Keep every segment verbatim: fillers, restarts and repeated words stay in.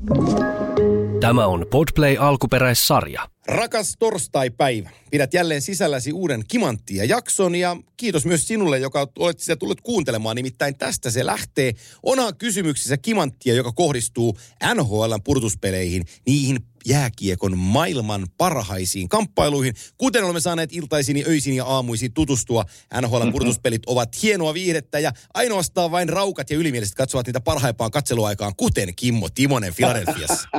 Tämä on Podplay alkuperäissarja. Rakas torstai-päivä. Pidät jälleen sisälläsi uuden Kimanttia-jakson ja kiitos myös sinulle, joka olet sitä tullut kuuntelemaan. Nimittäin tästä se lähtee. Onhan kysymyksissä Kimanttia, joka kohdistuu N H L:n pudotuspeleihin, niihin jääkiekon maailman parhaisiin kamppailuihin. Kuten olemme saaneet iltaisin, öisin ja aamuisin tutustua, N H L:n pudotuspelit ovat hienoa viihdettä ja ainoastaan vain raukat ja ylimieliset katsovat niitä parhaimpaan katseluaikaan, kuten Kimmo Timonen Philadelphiassa.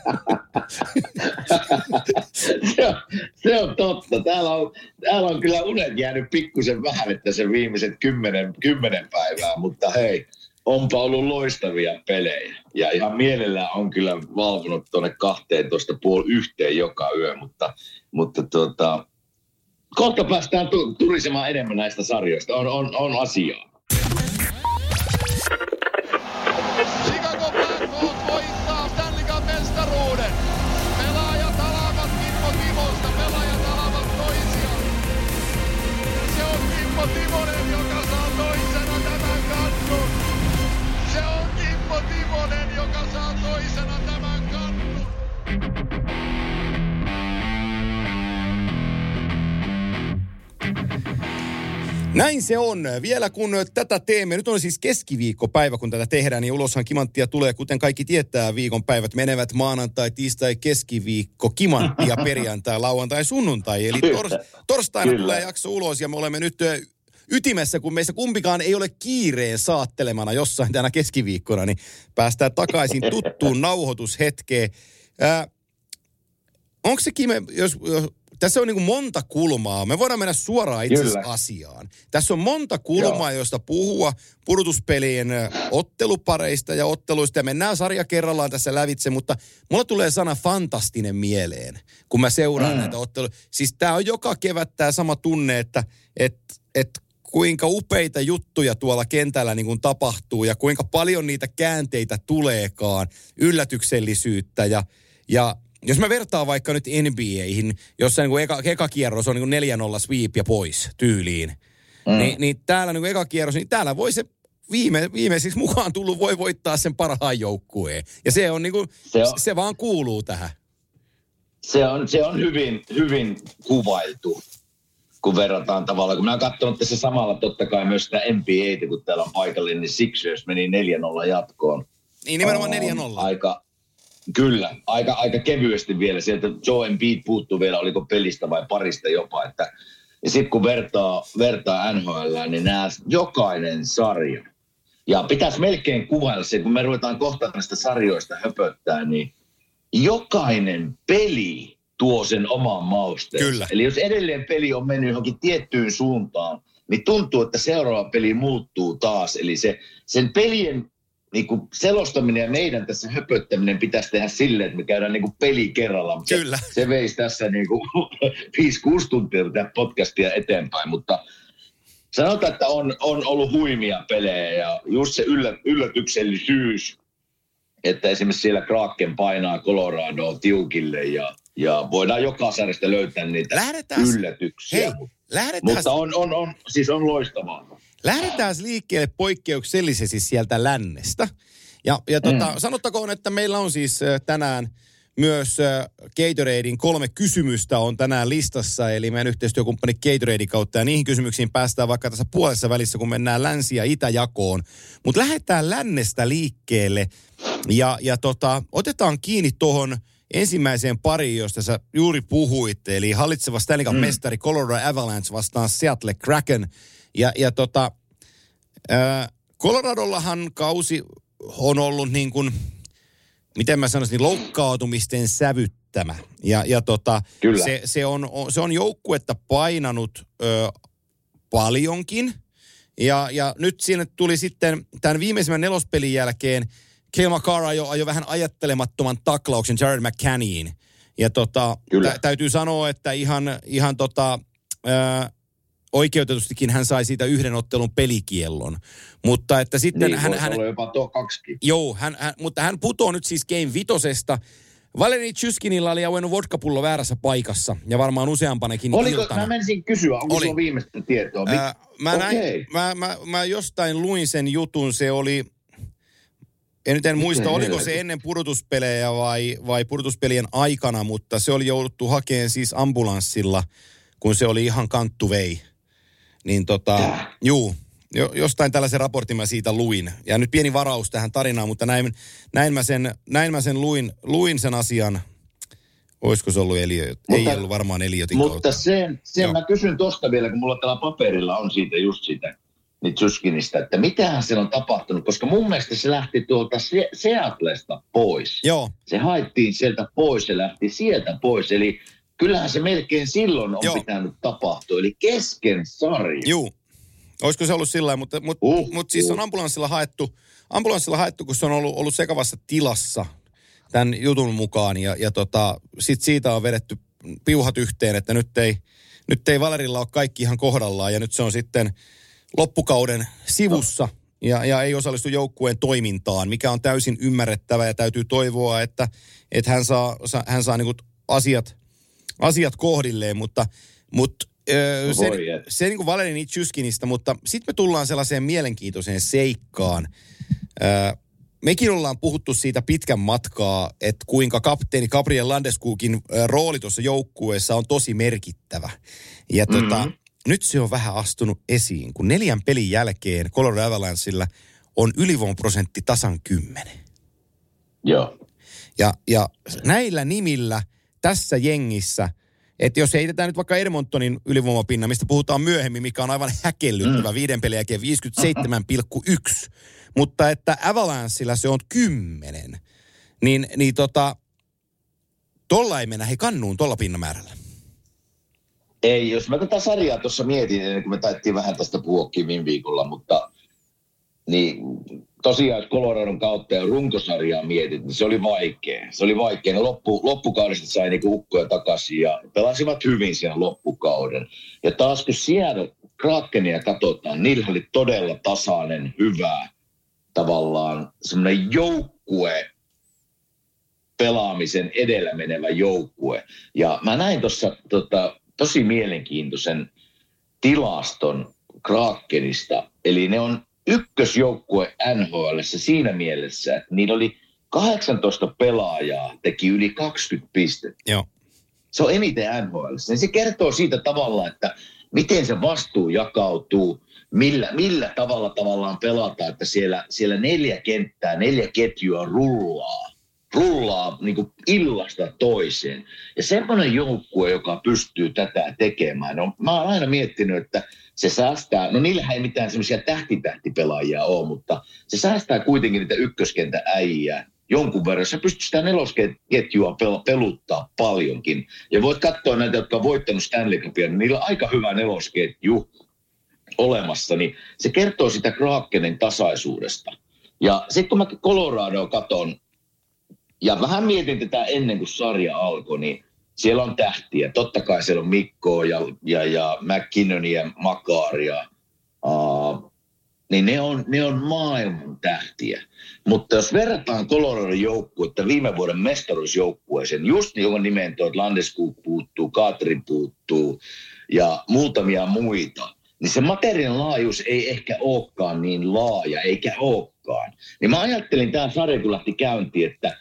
se, on, se on totta. Täällä on, täällä on kyllä unet jäänyt pikkusen vähän, että se viimeiset kymmenen, kymmenen päivää, mutta hei, onpa ollut loistavia pelejä. Ja ihan mielellään on kyllä valvonut tuonne kahteentoista puoli yhteen joka yö, mutta, mutta tuota, kohta päästään tu- turisemaan enemmän näistä sarjoista. On, on, on asiaa. Chicago Blackhawks voittaa Stanley Cup -mestaruuden. Pelaajat alavat Kimmo Timosta, pelaajat alavat toisiaan. Se on Kimmo Timonen, joka saa toisena tämän kannun. Se on Kimmo Timonen, joka saa toisena tämän kannun. Näin se on. Vielä kun tätä teemme, nyt on siis keskiviikkopäivä, kun tätä tehdään, niin uloshan Kimanttia tulee, kuten kaikki tietää, viikonpäivät menevät maanantai, tiistai, keskiviikko, Kimanttia, perjantai, lauantai, sunnuntai. Eli tors, torstaina Kyllä. tulee jakso ulos ja me olemme nyt ytimessä, kun meistä kumpikaan ei ole kiireen saattelemana jossain tänä keskiviikkona, niin päästään takaisin tuttuun nauhoitushetkeen. Äh, onko se Kime, jos... jos tässä on niin kuin monta kulmaa. Me voidaan mennä suoraan itse asiassa asiaan. Tässä on monta kulmaa, Joo. josta puhua pudotuspelien ottelupareista ja otteluista. Ja mennään sarja kerrallaan tässä lävitse, mutta mulla tulee sana fantastinen mieleen, kun mä seuraan mm. näitä otteluja. Siis tää on joka kevät tää sama tunne, että et, et kuinka upeita juttuja tuolla kentällä niin kuin tapahtuu ja kuinka paljon niitä käänteitä tuleekaan, yllätyksellisyyttä ja... ja jos mä vertaan vaikka nyt N B A:hin, jossa niin eka, eka kierros on niin neljä nolla sweep ja pois tyyliin, mm. niin, niin täällä niin eka kierros, niin täällä voi se viime, viimeisiksi mukaan tullut voi voittaa sen parhaan joukkueen. Ja se on niin kuin, se, on, se vaan kuuluu tähän. Se on, se on hyvin, hyvin kuvailtu, kun verrataan tavallaan. Kun mä oon katsonut tässä samalla totta kai myös sitä N B A:tä, kun täällä on paikallinen, niin Sixers meni neljä nolla jatkoon. Niin nimenomaan neljä nolla. Aika... Kyllä, aika, aika kevyesti vielä. Sieltä Joe Embiid puuttuu vielä, oliko pelistä vai parista jopa. Että, ja sitten kun vertaa, vertaa N H L, niin nämä jokainen sarja. Ja pitäisi melkein kuvailla se, kun me ruvetaan kohta näistä sarjoista höpöttää, niin jokainen peli tuo sen oman mausteen. Kyllä. Eli jos edelleen peli on mennyt johonkin tiettyyn suuntaan, niin tuntuu, että seuraava peli muuttuu taas. Eli se, sen pelien... Niin kuin selostaminen ja meidän tässä höpöttäminen pitäisi tehdä silleen, että me käydään niin kuin peli kerrallaan. Kyllä. Se, se veisi tässä niin kuin viisi kuusi tuntia tätä podcastia eteenpäin, mutta sanotaan, että on, on ollut huimia pelejä ja just se yllä, yllätyksellisyys, että esimerkiksi siellä Kraken painaa Coloradoa tiukille ja, ja voidaan joka sarjasta löytää niitä lähdetään, yllätyksiä. Hei, lähdetään, mutta on, on, on, siis on loistavaa. Lähdetään liikkeelle poikkeuksellisesti sieltä lännestä. Ja, ja tota, mm. sanottakoon, että meillä on siis tänään myös Gatoradein kolme kysymystä on tänään listassa, eli meidän yhteistyökumppani Gatoradein kautta, ja niihin kysymyksiin päästään vaikka tässä puolessa välissä, kun mennään länsi- ja itäjakoon. Mutta lähdetään lännestä liikkeelle, ja, ja tota, otetaan kiinni tuohon ensimmäiseen pariin, josta sä juuri puhuit, eli hallitseva Stanley Cup -mestari mm. Colorado Avalanche vastaan Seattle Kraken. Ja, ja tota, ää, Coloradollahan kausi on ollut niin kuin, miten mä sanoisin, loukkaantumisten sävyttämä. Ja, ja tota, se, se, on, se on joukkuetta painanut ö, paljonkin. Ja, ja nyt siinä tuli sitten tämän viimeisimmän nelospelin jälkeen Cale Makar ajoi ajo vähän ajattelemattoman taklauksen Jared McCannyin. Ja tota, tä, täytyy sanoa, että ihan, ihan tota... Ö, oikeutetustikin hän sai siitä yhden ottelun pelikiellon. Mutta että sitten niin, hän... hän jopa tuo kaksikin. Joo, hän, hän, mutta hän putoo nyt siis game vitosesta. Valeri Chyskinilla oli auennut vodkapullo väärässä paikassa ja varmaan useampanekin Oliko, iltana. mä menisin kysyä, onko oli. sulla viimeistä tietoa? Ää, mä, okay. näin, mä, mä, mä jostain luin sen jutun, se oli... en nyt en muista, Miten oliko helvetti? se ennen pudotuspelejä vai, vai pudotuspelien aikana, mutta se oli jouduttu hakemaan siis ambulanssilla, kun se oli ihan kanttuvei. Niin tota, Tää. juu, jo, jostain tällaisen raportin mä siitä luin. Ja nyt pieni varaus tähän tarinaan, mutta näin, näin, mä, sen, näin mä sen luin, luin sen asian. Olisiko se ollut Eliot? Ei ollut varmaan Eliotin mutta kautta. Mutta sen, sen mä kysyn tosta vielä, kun mulla täällä paperilla on siitä just sitä Nichushkinista, että mitähän siellä on tapahtunut, koska mun mielestä se lähti tuolta Se- Seatlesta pois. Joo. Se haettiin sieltä pois, se lähti sieltä pois, eli kyllähän se melkein silloin on Joo. pitänyt tapahtua, eli kesken sarja. Juu. Olisiko se ollut sillä lailla, mutta, mutta, Uh, mutta siis uh. on ambulanssilla haettu, ambulanssilla haettu, kun se on ollut, ollut sekavassa tilassa tämän jutun mukaan. Ja, ja tota, sit siitä on vedetty piuhat yhteen, että nyt ei, nyt ei Valerilla ole kaikki ihan kohdallaan. Ja nyt se on sitten loppukauden sivussa ja, ja ei osallistu joukkueen toimintaan, mikä on täysin ymmärrettävä ja täytyy toivoa, että, että hän saa, hän saa niin kuin asiat, asiat kohdilleen, mutta, mutta Öö, se, se niin kuin Valeri Nichushkinista, mutta sitten me tullaan sellaiseen mielenkiintoiseen seikkaan. Öö, mekin ollaan puhuttu siitä pitkän matkaa, että kuinka kapteeni Gabriel Landeskogin ö, rooli tuossa joukkueessa on tosi merkittävä. Ja mm-hmm. tota, nyt se on vähän astunut esiin, kun neljän pelin jälkeen Colorado Avalanchella on ylivoimaprosentti tasan kymmenen. Joo. Ja, ja näillä nimillä tässä jengissä, että jos heitetään nyt vaikka Edmontonin ylivoimapinna, mistä puhutaan myöhemmin, mikä on aivan häkellyttävä, mm. viiden pelin jälkeen viisikymmentäseitsemän pilkku yksi, mutta että Avalanchella se on kymmenen, niin, niin tota, tolla ei mennä he kannuun tolla pinnamäärällä. Ei, jos mä tätä sarjaa tuossa mietin, ennen kuin me taittiin vähän tästä puhuakin viime viikolla, mutta niin tosiaan, jos Coloradon kautta ja runkosarjaa mietit, niin se oli vaikea. Se oli vaikea. Ne loppu, loppukaudesta sai niinku ukkoja takaisin ja pelasivat hyvin siellä loppukauden. Ja taas kun siellä Krakenia katsotaan, niillä oli todella tasainen, hyvä, tavallaan semmoinen joukkue, pelaamisen edellä menevä joukkue. Ja mä näin tuossa tota, tosi mielenkiintoisen tilaston Krakenista. Eli ne on ykkösjoukkue N H L:ssä siinä mielessä, että niillä oli kahdeksantoista pelaajaa, teki yli kaksikymmentä pistettä. Joo. Se on eniten N H L:ssä. Se kertoo siitä tavalla, että miten se vastuu jakautuu, millä, millä tavalla tavallaan pelataan, että siellä, siellä neljä kenttää, neljä ketjua rullaa. Rullaa niin kuin illasta toiseen. Ja semmoinen joukkue, joka pystyy tätä tekemään. No, mä oon aina miettinyt, että se säästää, no niillähän ei mitään semmoisia tähtitähtipelaajia ole, mutta se säästää kuitenkin niitä ykköskentän äijää jonkun verran. Sä pystyt sitä nelosketjua pel- peluttaa paljonkin. Ja voit katsoa näitä, jotka on voittanut Stanley Cupia, niin niillä on aika hyvä nelosketju olemassa. Niin se kertoo sitä Krakenin tasaisuudesta. Ja sitten kun mä Coloradoa katon, ja vähän mietin tätä ennen kuin sarja alkoi, niin siellä on tähtiä. Totta kai siellä on Mikkoa ja, ja, ja McKinnonia, Makaria. Uh, niin ne on, ne on maailman tähtiä. Mutta jos verrataan Coloradon joukkuetta viime vuoden mestaruusjoukkueeseen, just niin jonka nimeen tuo Landeskog puuttuu, Katri puuttuu ja muutamia muita, niin se materiaalin laajuus ei ehkä olekaan niin laaja, eikä olekaan. Niin mä ajattelin tämän sarjan, kun lähti käyntiin, että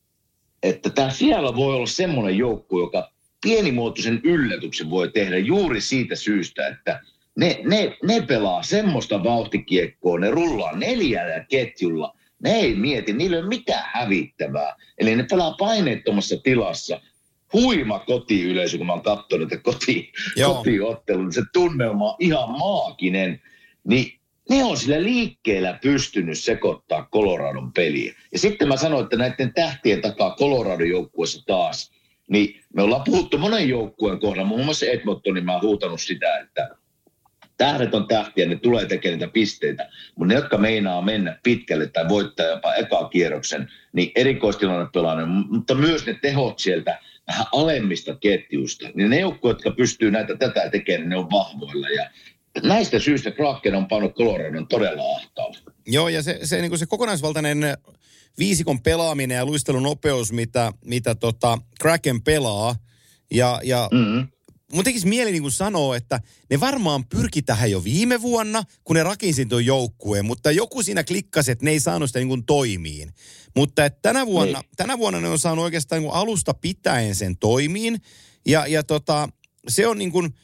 että tämä siellä voi olla semmoinen joukko, joka pienimuotoisen yllätyksen voi tehdä juuri siitä syystä, että ne, ne, ne pelaa semmoista vauhtikiekkoa, ne rullaa neljällä ketjulla, ne ei mieti, niillä ei ole mitään hävittävää. Eli ne pelaa paineettomassa tilassa. Huima kotiyleisö, kun mä oon katsonut koti, kotiottelun, niin se tunnelma on ihan maaginen, niin ne on sillä liikkeellä pystynyt sekoittaa Coloradon peliä. Ja sitten mä sanoin, että näiden tähtien takaa Coloradon joukkueessa taas, niin me ollaan puhuttu monen joukkueen kohdalla, muun muassa Edmontonin mä oon huutanut sitä, että tähdet on tähtiä, ne tulee tekemään niitä pisteitä, mutta ne, jotka meinaa mennä pitkälle tai voittaa jopa eka kierroksen, niin erikoistilanne pelaa, mutta myös ne tehot sieltä vähän alemmista ketjuista, niin ne joukkueet, jotka pystyy näitä tätä tekemään, ne on vahvoilla ja näistä syistä Kraken on pannut Coloradon todella ahtaalla. Joo, ja se, se, niin kuin se kokonaisvaltainen viisikon pelaaminen ja luistelunopeus, mitä, mitä tota Kraken pelaa, ja, ja mm-hmm. mun tekisi mieli niin kuin sanoa, että ne varmaan pyrki tähän jo viime vuonna, kun ne rakensi tuon joukkueen, mutta joku siinä klikkasi, että ne ei saanut sitä niin kuin toimiin. Mutta että tänä vuonna, niin. tänä vuonna ne on saanut oikeastaan niin kuin alusta pitäen sen toimiin, ja, ja tota, se on niin kuin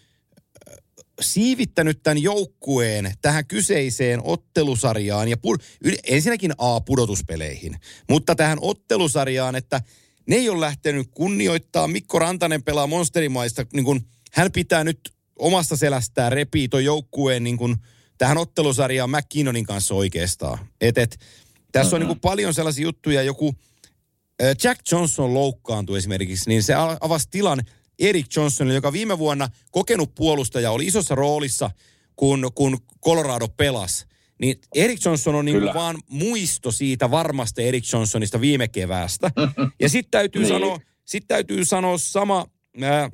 siivittänyt tämän joukkueen tähän kyseiseen ottelusarjaan, ja pu- ensinnäkin A-pudotuspeleihin, mutta tähän ottelusarjaan, että ne ei ole lähtenyt kunnioittaa. Mikko Rantanen pelaa Monsterimaista, niin kun hän pitää nyt omasta selästään repii ton joukkueen niin kun tähän ottelusarjaan McKinnonin kanssa oikeastaan. Et, et, tässä mm-hmm. on niin kun paljon sellaisia juttuja, joku äh, Jack Johnson loukkaantui esimerkiksi, niin se avasi tilan Erik Johnsonille, joka viime vuonna kokenut puolustaja oli isossa roolissa, kun, kun Colorado pelasi. Niin Erik Johnson on niin kuin vaan muisto siitä varmasta Erik Johnsonista viime keväästä. Ja sitten täytyy, niin. sanoa, sit täytyy sanoa sama, ää,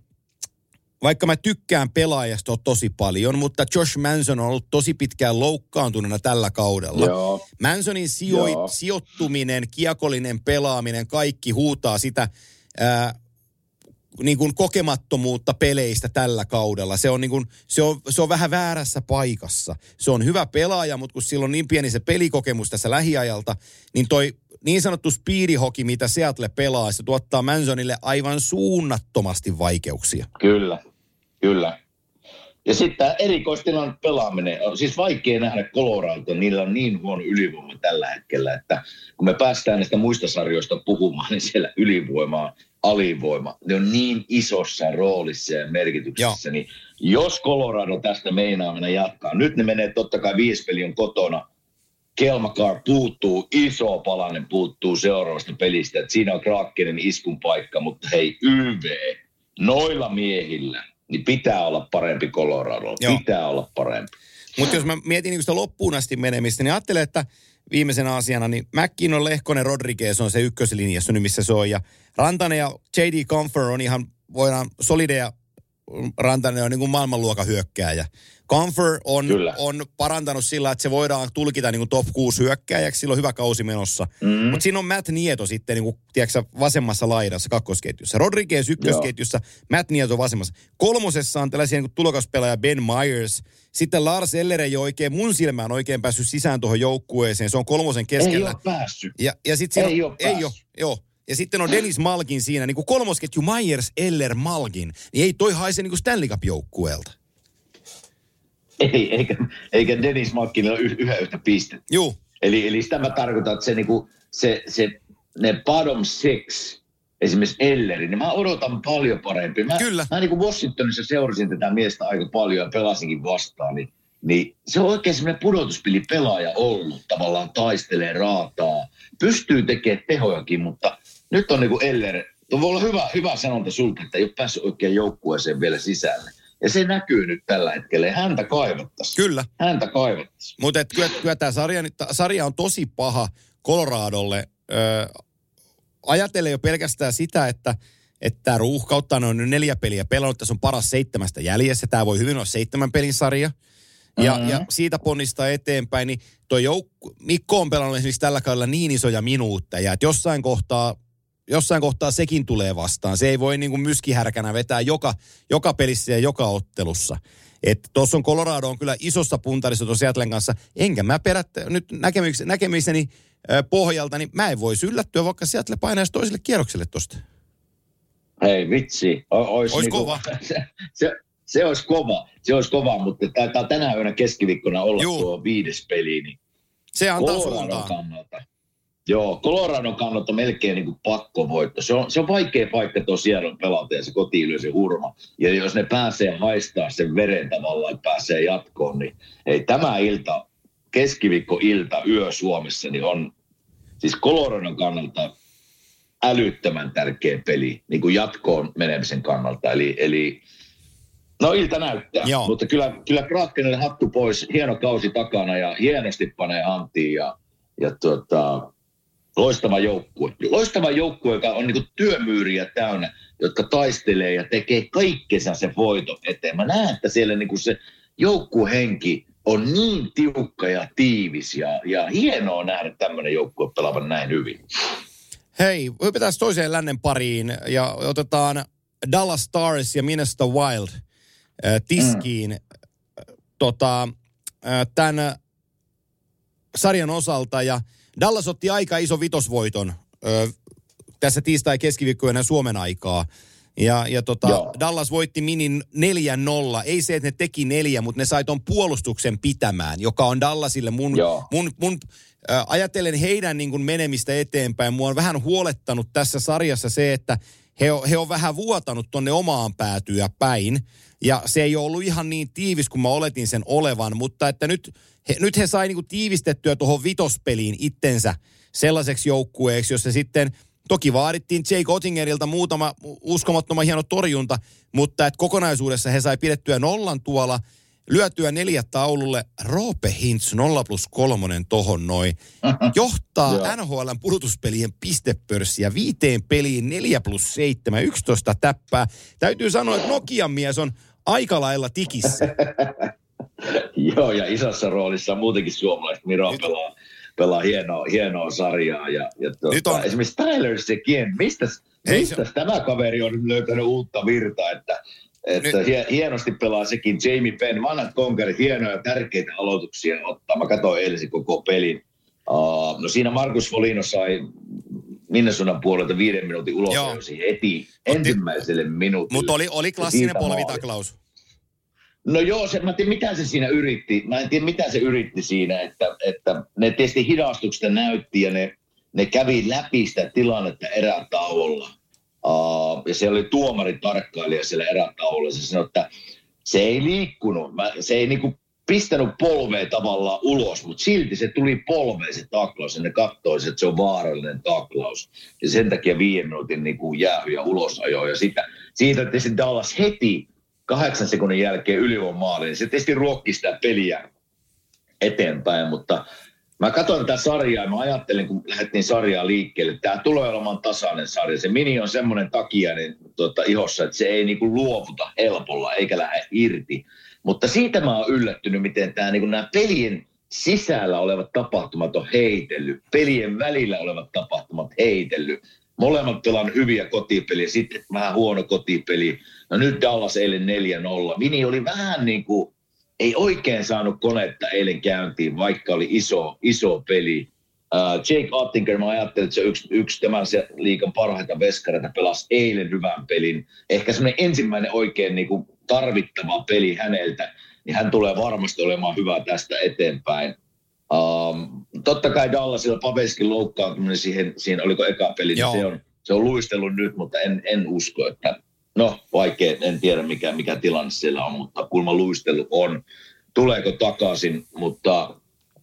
vaikka mä tykkään pelaajasta tosi paljon, mutta Josh Manson on ollut tosi pitkään loukkaantuneena tällä kaudella. Joo. Mansonin sijo- Joo. sijoittuminen, kiekollinen pelaaminen, kaikki huutaa sitä ää, niin kuin kokemattomuutta peleistä tällä kaudella. Se on, niin kuin, se, on, se on vähän väärässä paikassa. Se on hyvä pelaaja, mutta kun sillä on niin pieni se pelikokemus tässä lähiajalta, niin toi niin sanottu speedihoki, mitä Seattle pelaa, se tuottaa Mansonille aivan suunnattomasti vaikeuksia. Kyllä, kyllä. Ja sitten tämä erikoistilan pelaaminen on siis vaikea nähdä Colorado, niillä on niin huono ylivoima tällä hetkellä, että kun me päästään näistä muista sarjoista puhumaan, niin siellä ylivoimaa, alivoima, ne on niin isossa roolissa ja merkityksessä, Joo. niin jos Colorado tästä meinaa mennä jatkaa, nyt ne menee totta kai viisi peli on kotona, Cale Makar puuttuu, iso palanen puuttuu seuraavasta pelistä, että siinä on Krakenen iskun paikka, mutta hei Y V, noilla miehillä, niin pitää olla parempi Colorado, pitää olla parempi. Mutta jos mä mietin niin sitä loppuun asti menemistä, niin ajattelen, että viimeisenä asiana, niin McKinnon, Lehkonen, Rodriguez on se ykköslinjassa nyt, missä se on. Ja Rantanen ja J D Compher on ihan, voidaan solideja, Rantanen on niin kuin maailmanluokan hyökkääjä. Compher on, on parantanut sillä, että se voidaan tulkita niin kuin top kuusi hyökkääjäksi, sillä on hyvä kausi menossa. Mm-hmm. Mutta siinä on Matt Nieto sitten niin kuin, tiedätkö, vasemmassa laidassa kakkosketjussa. Rodriguez ykkösketjussa, Joo. Matt Nieto vasemmassa. Kolmosessa on tällaisia niin kuin tulokaspelaaja Ben Myers. Sitten Lars Eller ei ole oikein, mun silmään oikein päässyt sisään tuohon joukkueeseen. Se on kolmosen keskellä. Ei ole päässyt. Ja, ja sit siinä ei on, ole päässyt. Ei ole, joo. Ja sitten on Dennis Malgin siinä, niin kuin kolmosketju Myers, Eller, Malgin. Niin ei toi haise niin kuin Stanley Cup-joukkueelta. Ei, eikä, eikä Dennis Malkinilla ole yhä yhtä pistettä. Joo. Eli, eli sitä mä tarkoitan, että se, niinku, se, se, ne bottom six, esimerkiksi Elleri, niin mä odotan paljon parempi. Mä, Kyllä. Mä niin kuin Washingtonissa seurasin tätä miestä aika paljon ja pelasinkin vastaan, niin, niin se on oikein semmoinen pudotuspelipelaaja ollut. Tavallaan taistelee, raataa, pystyy tekemään tehojakin, mutta nyt on niin kuin Eller, tuo voi olla hyvä, hyvä sanonta sulta, että ei ole päässyt oikein joukkueeseen vielä sisälle. Ja se näkyy nyt tällä hetkellä ja häntä kaivattaisiin. Kyllä. Häntä kaivattaisiin. Mutta kyllä, kyllä tämä sarja, sarja on tosi paha Coloradolle. Öö, ajatellen jo pelkästään sitä, että tämä ruuhkauttaa, ne on nyt neljä peliä pelannut, tässä on paras seitsemästä jäljessä. Tämä voi hyvin olla seitsemän pelin sarja. Ja, mm-hmm. ja siitä ponnistaa eteenpäin, niin tuo joukku, Mikko on pelannut esimerkiksi tällä kaudella niin isoja minuutteja, että jossain kohtaa, jossain kohtaa sekin tulee vastaan. Se ei voi niin kuin myskihärkänä vetää joka, joka pelissä ja joka ottelussa. Että tuossa on Colorado on kyllä isossa puntarissa tuon Seattlen kanssa. Enkä mä perättä nyt näkemykseni, näkemiseni äh, pohjalta, niin mä en voisi yllättyä, vaikka Seattle painaisi toiselle kierrokselle tosta. Hei vitsi, o, ois, ois niinku, kova. Se, se, se olisi kova, se olisi kova, mutta taitaa tänä yönä keskiviikkona olla Juu. tuo viides peli. Niin se antaa Coloradon suuntaan. Kannalta. Joo, Coloradon kannalta melkein niin kuin pakkovoitto. Se on, se on vaikea paikka tuo Seattle pelata ja se koti-yleisö hurma. Ja jos ne pääsee haistaa sen veren tavallaan, että pääsee jatkoon, niin ei tämä ilta, keskiviikko-ilta, yö Suomessa, niin on siis Coloradon kannalta älyttömän tärkeä peli niin kuin jatkoon menemisen kannalta. Eli, eli no ilta näyttää, Joo. mutta kyllä, kyllä Krakenille hattu pois, hieno kausi takana ja hienosti panee hanttiin ja, ja tuota, loistava joukkue. Loistava joukkue, joka on niin kuin työmyyriä täynnä, jotka taistelee ja tekee kaikkensa se voiton eteen. Mä näen, että siellä niin kuin se joukkuehenki on niin tiukka ja tiivis ja, ja hienoa nähdä tämmöinen joukkue pelaavan näin hyvin. Hei, hypätään toiseen lännen pariin ja otetaan Dallas Stars ja Minnesota Wild äh, tiskiin mm. tota, äh, tämän sarjan osalta. Ja Dallas otti aika iso vitosvoiton äh, tässä tiistai-keskiviikkoina Suomen aikaa. Ja, ja tota, Dallas voitti Minin neljä nolla. Ei se, että ne teki neljä, mutta ne sai ton puolustuksen pitämään, joka on Dallasille mun, mun, mun äh, ajatellen heidän niin kuin menemistä eteenpäin. Mua on vähän huolettanut tässä sarjassa se, että he on, he on vähän vuotanut tonne omaan päätyä päin. Ja se ei ole ollut ihan niin tiivis kuin mä oletin sen olevan, mutta että nyt he, nyt he sai niin kuin tiivistettyä tuohon vitospeliin itsensä sellaiseksi joukkueeksi, jossa sitten toki vaadittiin Jake Ottingerilta muutama uskomattoman hieno torjunta, mutta että kokonaisuudessa he sai pidettyä nollan tuolla, lyötyä neljä taululle. Roope Hintz nolla plus kolmonen tohon noin. Johtaa N H L:n pudotuspelien pistepörssiä viiteen peliin neljä plus seitsemän, yksitoista täppää. Täytyy sanoa, että Nokian mies on aika lailla tikissä. Joo, ja isossa roolissa muutenkin suomalaiset. Miro Nyt... pelaa. pelaa hienoa, hienoa sarjaa. Ja, ja tuota, on... esimerkiksi Tyler Seguin, mistä se... tämä kaveri on löytänyt uutta virtaa, että, että Nyt... hienosti pelaa sekin. Jamie Benn, vanhat konkarit, hienoja tärkeitä aloituksia ottaa. Mä katsoin eilen koko pelin. Uh, no siinä Markus Foligno sai Minnesotan puolelta viiden minuutin uloslöysi heti ensimmäiselle minuutille. Mutta oli, oli klassinen polvitaklaus. No joo, se, mä en tiedä mitä se siinä yritti. Mä en tiedä mitä se yritti siinä, että, että ne tietysti hidastuksesta näytti ja ne, ne kävi läpi sitä tilannetta erätauolla. Uh, ja siellä oli tuomari tarkkailija siellä erätauolla. Se sanoi, että se ei liikkunut, mä, se ei niinku pistänyt polvea tavallaan ulos, mutta silti se tuli polveen se taklaus. Ja ne katsoi, että se on vaarallinen taklaus. Ja sen takia viiden minuutin niinku jäähy ja ulosajo. Ja sitä, siitä tietysti Dallas heti kahdeksan sekunnin jälkeen ylivoimaaliin. Se tietysti ruokki sitä peliä eteenpäin, mutta mä katsoin tätä sarjaa ja mä ajattelin, kun lähdettiin sarjaa liikkeelle, että tämä tulee olemaan tasainen sarja. Se Mini on semmoinen takiainen tuota, ihossa, että se ei niinku luovuta helpolla eikä lähde irti. Mutta siitä mä oon yllättynyt, miten tämä, niinku, nämä pelien sisällä olevat tapahtumat on heitellyt. Pelien välillä olevat tapahtumat heitellyt. Molemmat pelaan hyviä kotipeliä, sitten vähän huono kotipeli. No nyt Dallas eilen neljä nolla. Mini oli vähän niin kuin, ei oikein saanut konetta eilen käyntiin, vaikka oli iso, iso peli. Uh, Jake Ottinger, mä ajattelin, että se yksi, yksi tämän liigan parhaita veskareita pelasi eilen hyvän pelin. Ehkä semmoinen ensimmäinen oikein niin kuin tarvittava peli häneltä, niin hän tulee varmasti olemaan hyvä tästä eteenpäin. Um, totta kai Dallasilla Paveskin loukkaantuminen siihen, siihen oliko eka peli, niin se on, se on luistellut nyt, mutta en, en usko, että no vaikea, en tiedä mikä, mikä tilanne siellä on, mutta kulma luistelu on. Tuleeko takaisin, mutta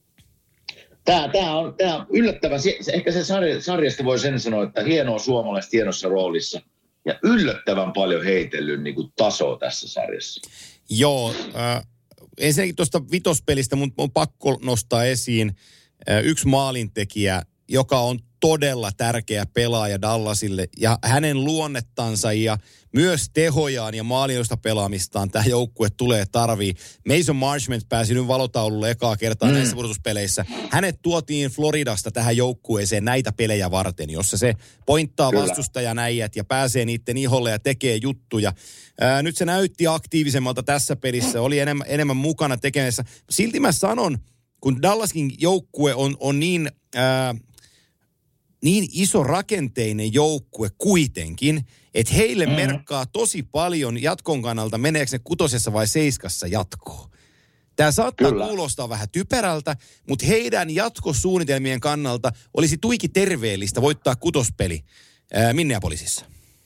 tämä, tämä on, tämä on yllättävän, se, ehkä se sarja, sarjasta voi sen sanoa, että hienoa suomalaista hienossa roolissa ja yllättävän paljon heitellyt niin kuin tasoa tässä sarjassa. Joo, äh... ensinnäkin tuosta vitospelistä mun on pakko nostaa esiin yksi maalintekijä, joka on todella tärkeä pelaaja Dallasille. Ja hänen luonnettansa ja myös tehojaan ja maalinoista pelaamistaan tämä joukkue tulee tarvii. Mason Marchment pääsi nyt valotaululle ekaa kertaa mm. näissä pudotuspeleissä. Hänet tuotiin Floridasta tähän joukkueeseen näitä pelejä varten, jossa se pointtaa Kyllä. vastustajan äijät ja pääsee niiden iholle ja tekee juttuja. Ää, nyt se näytti aktiivisemmalta tässä pelissä, oli enemmän, enemmän mukana tekemässä. Silti mä sanon, kun Dallaskin joukkue on, on niin... Ää, niin iso rakenteinen joukkue kuitenkin, että heille mm. merkkaa tosi paljon jatkon kannalta, meneekö ne kutosessa vai seiskassa jatkoon. Tämä saattaa Kyllä. kuulostaa vähän typerältä, mutta heidän jatkosuunnitelmien kannalta olisi tuiki terveellistä voittaa kutospeli ää, Minneapolisissa.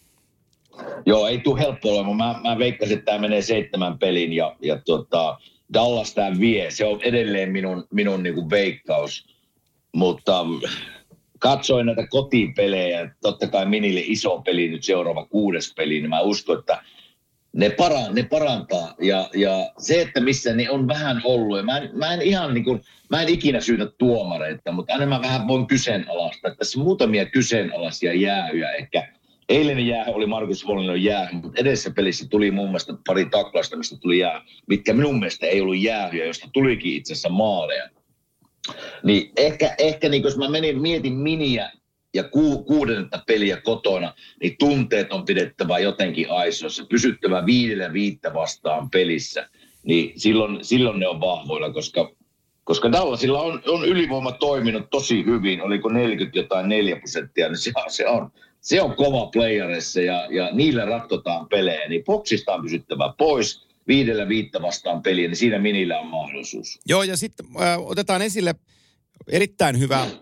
Joo, ei tule helppo olemaan. Mä, mä veikkasin, että tämä menee seitsemän pelin ja, ja tota, Dallas tämä vie. Se on edelleen minun, minun niin kuin veikkaus, mutta... Katsoin näitä kotipelejä, totta kai Minille iso peli nyt seuraava kuudes peli, niin mä uskon, että ne, para, ne parantaa. Ja, ja se, että missä ne on vähän ollut, ja mä en, mä en ihan niin kuin, mä en ikinä syytä tuomareita, mutta aina mä vähän voin kyseenalaistaa, että tässä muutamia kyseenalaisia jäähyjä. Ehkä eilinen jäähy oli Markus Folignon jäähy, mutta edessä pelissä tuli mun mielestä pari taklausta, mistä tuli jäähy, mitkä minun mielestä ei ollut jäähyjä, josta tulikin itse asiassa maaleja. Niin ehkä, ehkä niin jos mä menin, mietin Miniä ja ku, kuudennetta peliä kotona, niin tunteet on pidettävä jotenkin aisoissa, pysyttävä viidellä viittä vastaan pelissä, niin silloin, silloin ne on vahvoilla, koska, koska Dallasilla on, on ylivoima toiminut tosi hyvin, oliko neljäkymmentä jotain neljä prosenttia, niin se, se, on, se on kova playerissa ja, ja niillä ratkotaan pelejä, niin boksista on pysyttävä pois, viidellä viittä vastaan peliä, niin siinä minillä on mahdollisuus. Joo, ja sitten äh, otetaan esille erittäin hyvä äh,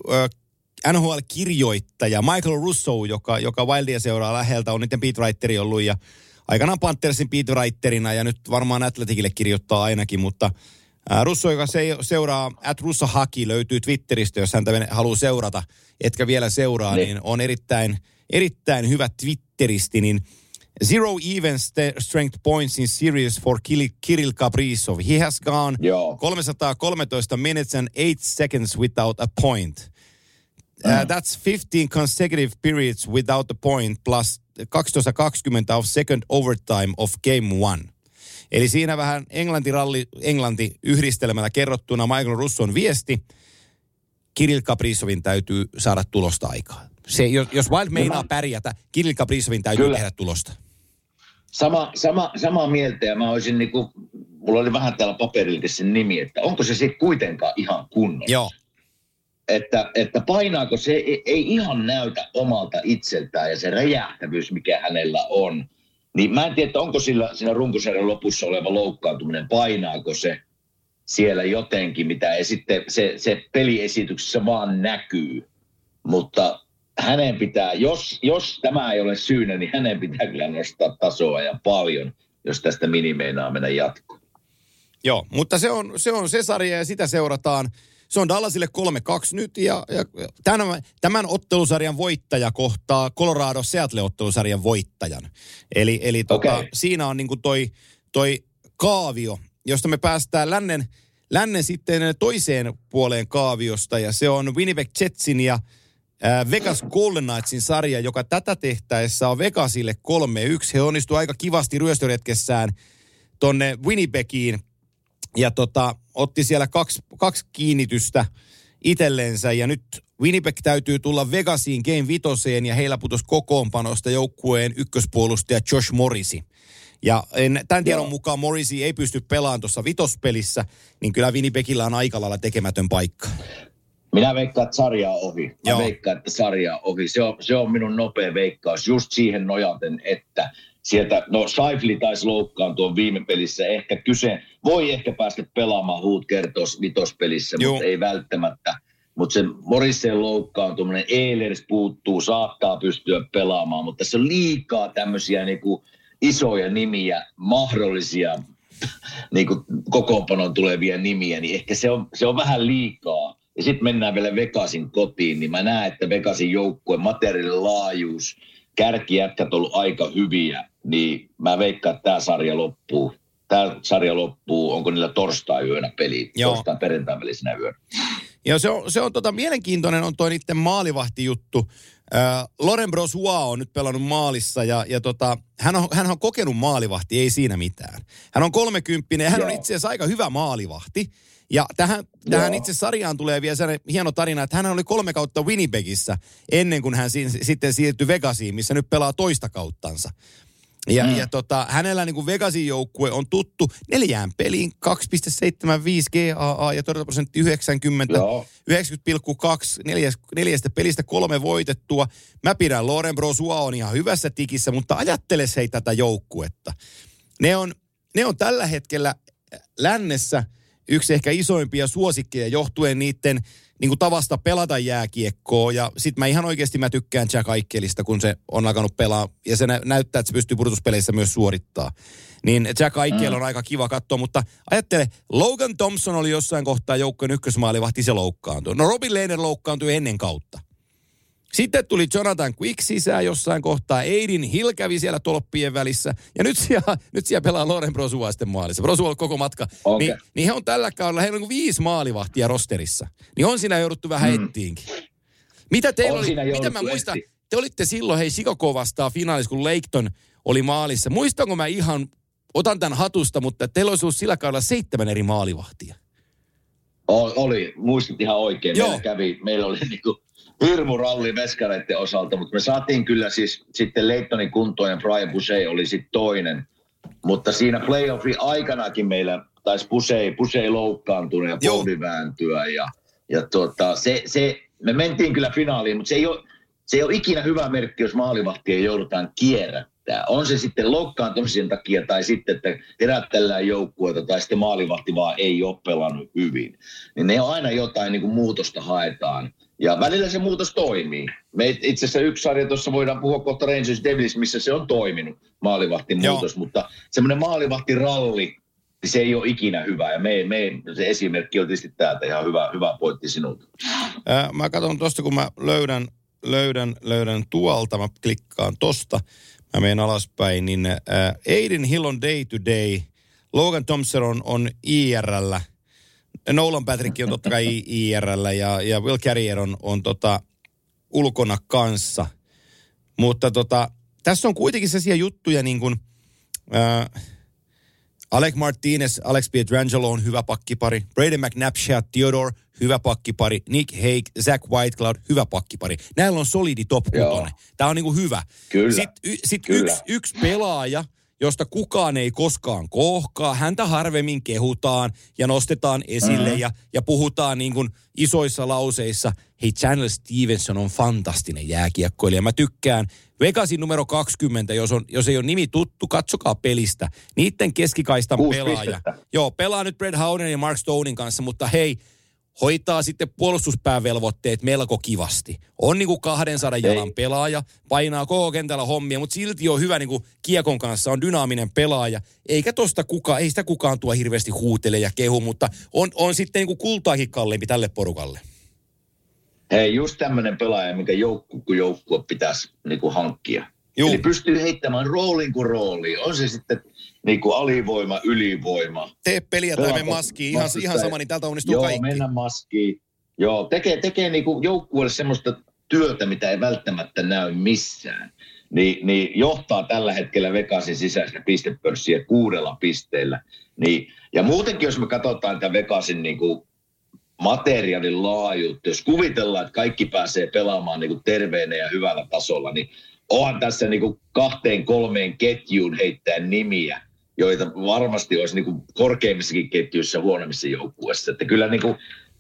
N H L-kirjoittaja Michael Russo, joka, joka Wildia seuraa läheltä, on niiden beatwriteri ollut ja aikanaan Panthersin beatwriterina ja nyt varmaan Athleticille kirjoittaa ainakin, mutta äh, Russo, joka se, seuraa, at Russo Haki löytyy Twitteristä, jos häntä haluaa seurata, etkä vielä seuraa, ne. niin on erittäin, erittäin hyvä Twitteristi, niin Zero even st- strength points in series for Kirill Kaprizov. He has gone Joo. kolmesataakolmetoista minutes and eight seconds without a point. Uh, mm. That's fifteen consecutive periods without a point plus kaksitoista kaksikymmentä of second overtime of game one. Eli siinä vähän Englanti-ralli, Englanti yhdistelmällä kerrottuna Michael Russon viesti. Kirill Kaprizovin täytyy saada tulosta aikaan. Se, jos, jos Wild meinaa pärjätä, Kirill Kaprizovin täytyy Kyllä. tehdä tulosta. Sama, sama, samaa mieltä ja mä olisin niinku, mulla oli vähän täällä paperilla sen nimi, että onko se sitten kuitenkaan ihan kunnossa? Joo. Että, että painaako se, ei, ei ihan näytä omalta itseltään ja se räjähtävyys, mikä hänellä on. Niin mä en tiedä, että onko sillä siinä runkosarjan lopussa oleva loukkaantuminen, painaako se siellä jotenkin, mitä ei sitten se, se peliesityksessä vaan näkyy. Mutta hänen pitää, jos, jos tämä ei ole syynä, niin hänen pitää kyllä nostaa tasoa ja paljon, jos tästä minimeinaa mennä jatkoon. Joo, mutta se on, se on se sarja ja sitä seurataan. Se on Dallasille kolme kaksi nyt ja, ja tämän, tämän ottelusarjan voittaja kohtaa Colorado Seattle-ottelusarjan voittajan. Eli, eli tota, okay. siinä on niin kuin toi, toi kaavio, josta me päästään lännen, lännen sitten toiseen puoleen kaaviosta ja se on Winnipeg Jetsin ja Vegas Golden Knightsin sarja, joka tätä tehtäessä on Vegasille kolme yksi. He onnistu aika kivasti ryöstöretkessään tonne Winnipegiin ja tota, otti siellä kaksi, kaksi kiinnitystä itsellensä. Ja nyt Winnipeg täytyy tulla Vegasiin game vitoseen ja heillä putosi kokoonpanosta joukkueen ykköspuolustaja Josh Morrissey. Ja en, tämän tiedon Joo. mukaan Morrissey ei pysty pelaamaan tuossa vitospelissä, niin kyllä Winnipegillä on aika lailla tekemätön paikka. Minä veikkaan, että sarjaa ohi. Mä Joo. veikkaan, että sarjaa ohi. Se on, se on minun nopea veikkaus just siihen nojaten, että sieltä, no Scheifele taisi loukkaantua viime pelissä. Ehkä kyse, voi ehkä päästä pelaamaan Huut kertos vitospelissä, Joo. mutta ei välttämättä. Mutta se Morrisseen loukkaantuminen, Ehlers puuttuu, saattaa pystyä pelaamaan, mutta tässä on liikaa tämmöisiä niinku isoja nimiä, mahdollisia niinku kokoonpanon tulevia nimiä, niin ehkä se on, se on vähän liikaa. Ja sitten mennään vielä Vegasin kotiin, niin mä näen, että Vegasin joukkueen materiaalin laajuus, kärkijätkät on ollut aika hyviä, niin mä veikkaan, että tämä sarja loppuu. Tämä sarja loppuu, onko niillä torstai-yönä peli, torstain perjantain välisenä yönä. Joo, se on, se on tota, mielenkiintoinen on toi niiden maalivahtijuttu. Äh, Laurent Brossoit on nyt pelannut maalissa ja, ja tota, hän, on, hän on kokenut maalivahti, ei siinä mitään. Hän on kolmekymppinen ja hän Joo. on itse asiassa aika hyvä maalivahti. Ja tähän, tähän itse sarjaan tulee vielä sellainen hieno tarina, että hän oli kolme kautta Winnipegissä ennen kuin hän si- sitten siirtyi Vegasiin, missä nyt pelaa toista kauttansa. Ja, mm. ja tota, hänellä niin kuin Vegasin joukkue on tuttu neljään peliin kaksi pilkku seitsemänkymmentäviisi G A A ja torjuntaprosentti yhdeksänkymmentä, Joo. yhdeksänkymmentä pilkku kaksi, neljä, neljästä pelistä kolme voitettua. Mä pidän Laurent Brossoit on ihan hyvässä tikissä, mutta ajatteles hei tätä joukkuetta. Ne on, ne on tällä hetkellä lännessä yksi ehkä isoimpia suosikkeja johtuen niiden niin kuin tavasta pelata jääkiekkoa. Ja sit mä ihan oikeasti mä tykkään Jack Eichelistä, kun se on alkanut pelaa. Ja se nä- näyttää, että se pystyy pudotuspeleissä myös suorittaa. Niin Jack Eichel on mm. aika kiva katsoa, mutta ajattele, Logan Thompson oli jossain kohtaa joukkojen ykkösmaalivahti, se loukkaantui. No Robin Lehner loukkaantui ennen kautta. Sitten tuli Jonathan Quick sisään jossain kohtaa. Aiden Hill kävi siellä tolppien välissä. Ja nyt siellä, nyt siellä pelaa Laurent Brossoit sitten maalissa. Brossoit on koko matka. Okay. Niin, niin he on tällä kaudella, heillä on viisi maalivahtia rosterissa. Niin on siinä jouduttu vähän mm. ettiinkin. Mitä teillä oli, mitä mä muistan, etti. Te olitte silloin, hei Chicago vastaan finaalissa, kun Leighton oli maalissa. Muistanko mä ihan, otan tämän hatusta, mutta teillä olisi ollut sillä kaudella seitsemän eri maalivahtia. O, oli, muistit ihan oikein. Meillä kävi, meillä oli niinku... hirmuralli veskareiden osalta, mutta me saatiin kyllä siis sitten Leittonin kuntoon ja Brian Boucher oli sitten toinen. Mutta siinä playoffin aikanakin meillä taisi Boucher, Boucher loukkaantunut ja polvi vääntyä. Ja, ja tuota, se, se, me mentiin kyllä finaaliin, mutta se ei ole, se ei ole ikinä hyvä merkki, jos maalivahtia joudutaan kierrättää. On se sitten loukkaantumisen takia tai sitten, että herättellään joukkueita tai sitten maalivahti vaan ei ole pelannut hyvin. Niin ne on aina jotain niin kuin muutosta haetaan. Ja välillä se muutos toimii. Me itse asiassa yksi sarja tuossa voidaan puhua kohta Rangers Devils, missä se on toiminut, maalivahtin Joo. muutos. Mutta semmoinen maalivahtiralli, niin se ei ole ikinä hyvä. Ja me, me, se esimerkki on tietysti täältä ihan hyvä, hyvä pointti sinulta. Ää, mä katson tosta, kun mä löydän, löydän, löydän tuolta, mä klikkaan tosta, mä menen alaspäin, niin ää, Aiden Hill on day to day, Logan Thompson on, on I R:llä, Nolan Patrick on totta kai I R:llä ja, ja Will Carrier on, on tota, ulkona kanssa. Mutta tota, tässä on kuitenkin sellaisia juttuja niin kuin äh, Alec Martinez, Alex Pietrangelo on hyvä pakkipari. Brady McNabb, Shea Theodore, hyvä pakkipari. Nick Hague, Zach Whitecloud, hyvä pakkipari. Näillä on solidi top kutonen. Tämä on niin kuin hyvä. Kyllä. Sitten sit Kyllä. Yksi, yksi pelaaja, josta kukaan ei koskaan kohkaa. Häntä harvemmin kehutaan ja nostetaan esille mm-hmm. ja, ja puhutaan niin kuin isoissa lauseissa. Hei, Chandler Stevenson on fantastinen jääkiekkoilija. Mä tykkään. Vegasin numero kaksikymmentä, jos, on, jos ei ole nimi tuttu, katsokaa pelistä. Niiden keskikaistan Kuusi pelaaja. pistettä. Joo, pelaa nyt Brett Howden ja Mark Stonein kanssa, mutta hei, hoitaa sitten puolustuspäävelvoitteet melko kivasti. On niin kuin kahdensadan jalan pelaaja, painaa koko kentällä hommia, mutta silti on hyvä niin kuin kiekon kanssa, on dynaaminen pelaaja. Eikä tosta kukaan, ei sitä kukaan tuo hirveästi huutele ja kehu, mutta on, on sitten niin kuin kultaakin kalliimpi tälle porukalle. Hei, just tämmöinen pelaaja, mikä joukku kuin joukkue pitäisi niin kuin hankkia. Juu. Eli pystyy heittämään roolin kuin rooliin. On se sitten niin kuin alivoima, ylivoima. Tee peliä tai mene maskiin, ihan, ihan sama, niin tältä onnistuu Joo, kaikki. Joo, mennä maskiin. Joo, tekee, tekee niin kuin joukkueelle semmoista työtä, mitä ei välttämättä näy missään. Ni, niin johtaa tällä hetkellä Vegasin sisäistä pistepörssiä kuudella pisteellä. Niin, ja muutenkin, jos me katsotaan tämän Vegasin niin kuin materiaalin laajuutta, jos kuvitellaan, että kaikki pääsee pelaamaan niin kuin terveenä ja hyvällä tasolla, niin onhan tässä niin kuin kahteen kolmeen ketjuun heittää nimiä, joita varmasti olisi niin kuin korkeimmissakin ketjuissa huonommissa joukkueissa. Että kyllä niin kuin,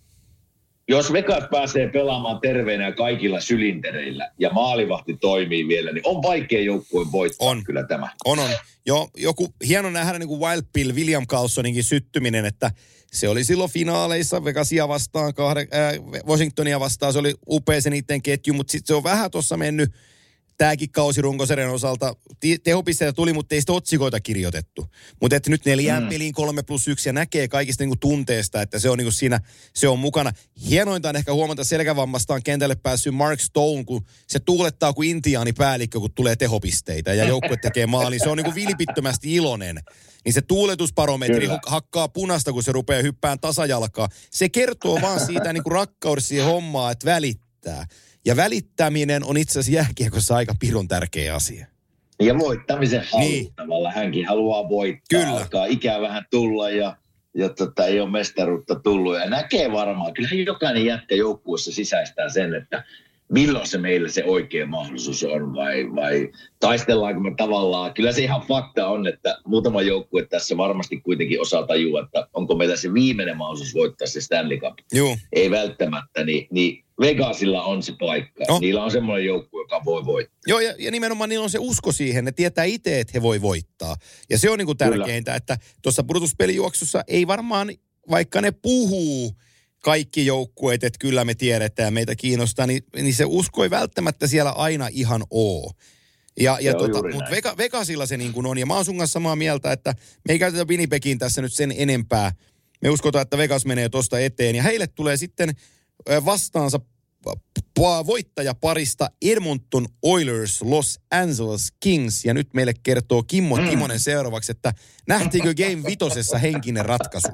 jos Vegas pääsee pelaamaan terveenä ja kaikilla sylintereillä ja maalivahti toimii vielä, niin on vaikea joukkueen voittaa on. Kyllä tämä. On, on. Joo, joku hieno nähdä niin kuin Wild Bill, William Carlsoninkin syttyminen, että se oli silloin finaaleissa Vegasia vastaan, kahde, äh, Washingtonia vastaan, se oli upea se niiden ketju, mutta sitten se on vähän tuossa mennyt tämäkin kausi runkosarjan osalta. Tehopisteitä tuli, mutta ei sitä otsikoita kirjoitettu. Mutta että nyt neljään mm. peliin kolme plus yksi ja näkee kaikista niinku tunteesta, että se on niinku siinä, se on mukana. Hienointa on ehkä huomata selkävammastaan kentälle päässyt Mark Stone, kun se tuulettaa kuin intiaani päällikkö, kun tulee tehopisteitä ja joukkue tekee maali. Se on niinku vilpittömästi iloinen. Niin se tuuletusbarometri Kyllä. hakkaa punasta, kun se rupeaa hyppään tasajalkaa. Se kertoo vaan siitä niinku rakkaudesta siihen hommaa, että välittää. Ja välittäminen on itse asiassa jääkiekossa aika pirun tärkeä asia. Ja voittamisen halu niin. tavallaan. Hänkin haluaa voittaa. Kyllä. Alkaa ikää vähän tulla ja, ja tota, ei ole mestaruutta tullut. Ja näkee varmaan. Kyllähän jokainen jätkä joukkueessa sisäistää sen, että milloin se meillä se oikea mahdollisuus on vai, vai taistellaanko me tavallaan. Kyllä se ihan fakta on, että muutama joukkue tässä varmasti kuitenkin osaa tajua, että onko meillä se viimeinen mahdollisuus voittaa se Stanley Cup. Juu. Ei välttämättä, niin, niin Vegasilla on se paikka. No. Niillä on semmoinen joukkue, joka voi voittaa. Joo, ja, ja nimenomaan niillä on se usko siihen. Ne tietää itse, että he voi voittaa. Ja se on niin kuin tärkeintä, Kyllä. että tuossa pudotuspelijuoksussa ei varmaan, vaikka ne puhuu kaikki joukkueet, että kyllä me tiedetään ja meitä kiinnostaa, niin, niin se usko ei välttämättä siellä aina ihan ole. Ja, ja tota, mutta Vega, Vegasilla se niin kuin on. Ja mä oon sun kanssa samaa mieltä, että me ei käytetä Winnipegin tässä nyt sen enempää. Me uskotaan, että Vegas menee tosta eteen. Ja heille tulee sitten vastaansa voittajaparista Edmonton Oilers, Los Angeles Kings. Ja nyt meille kertoo Kimmo mm. Timonen seuraavaksi, että nähtiinkö Game vitosessa henkinen ratkaisu?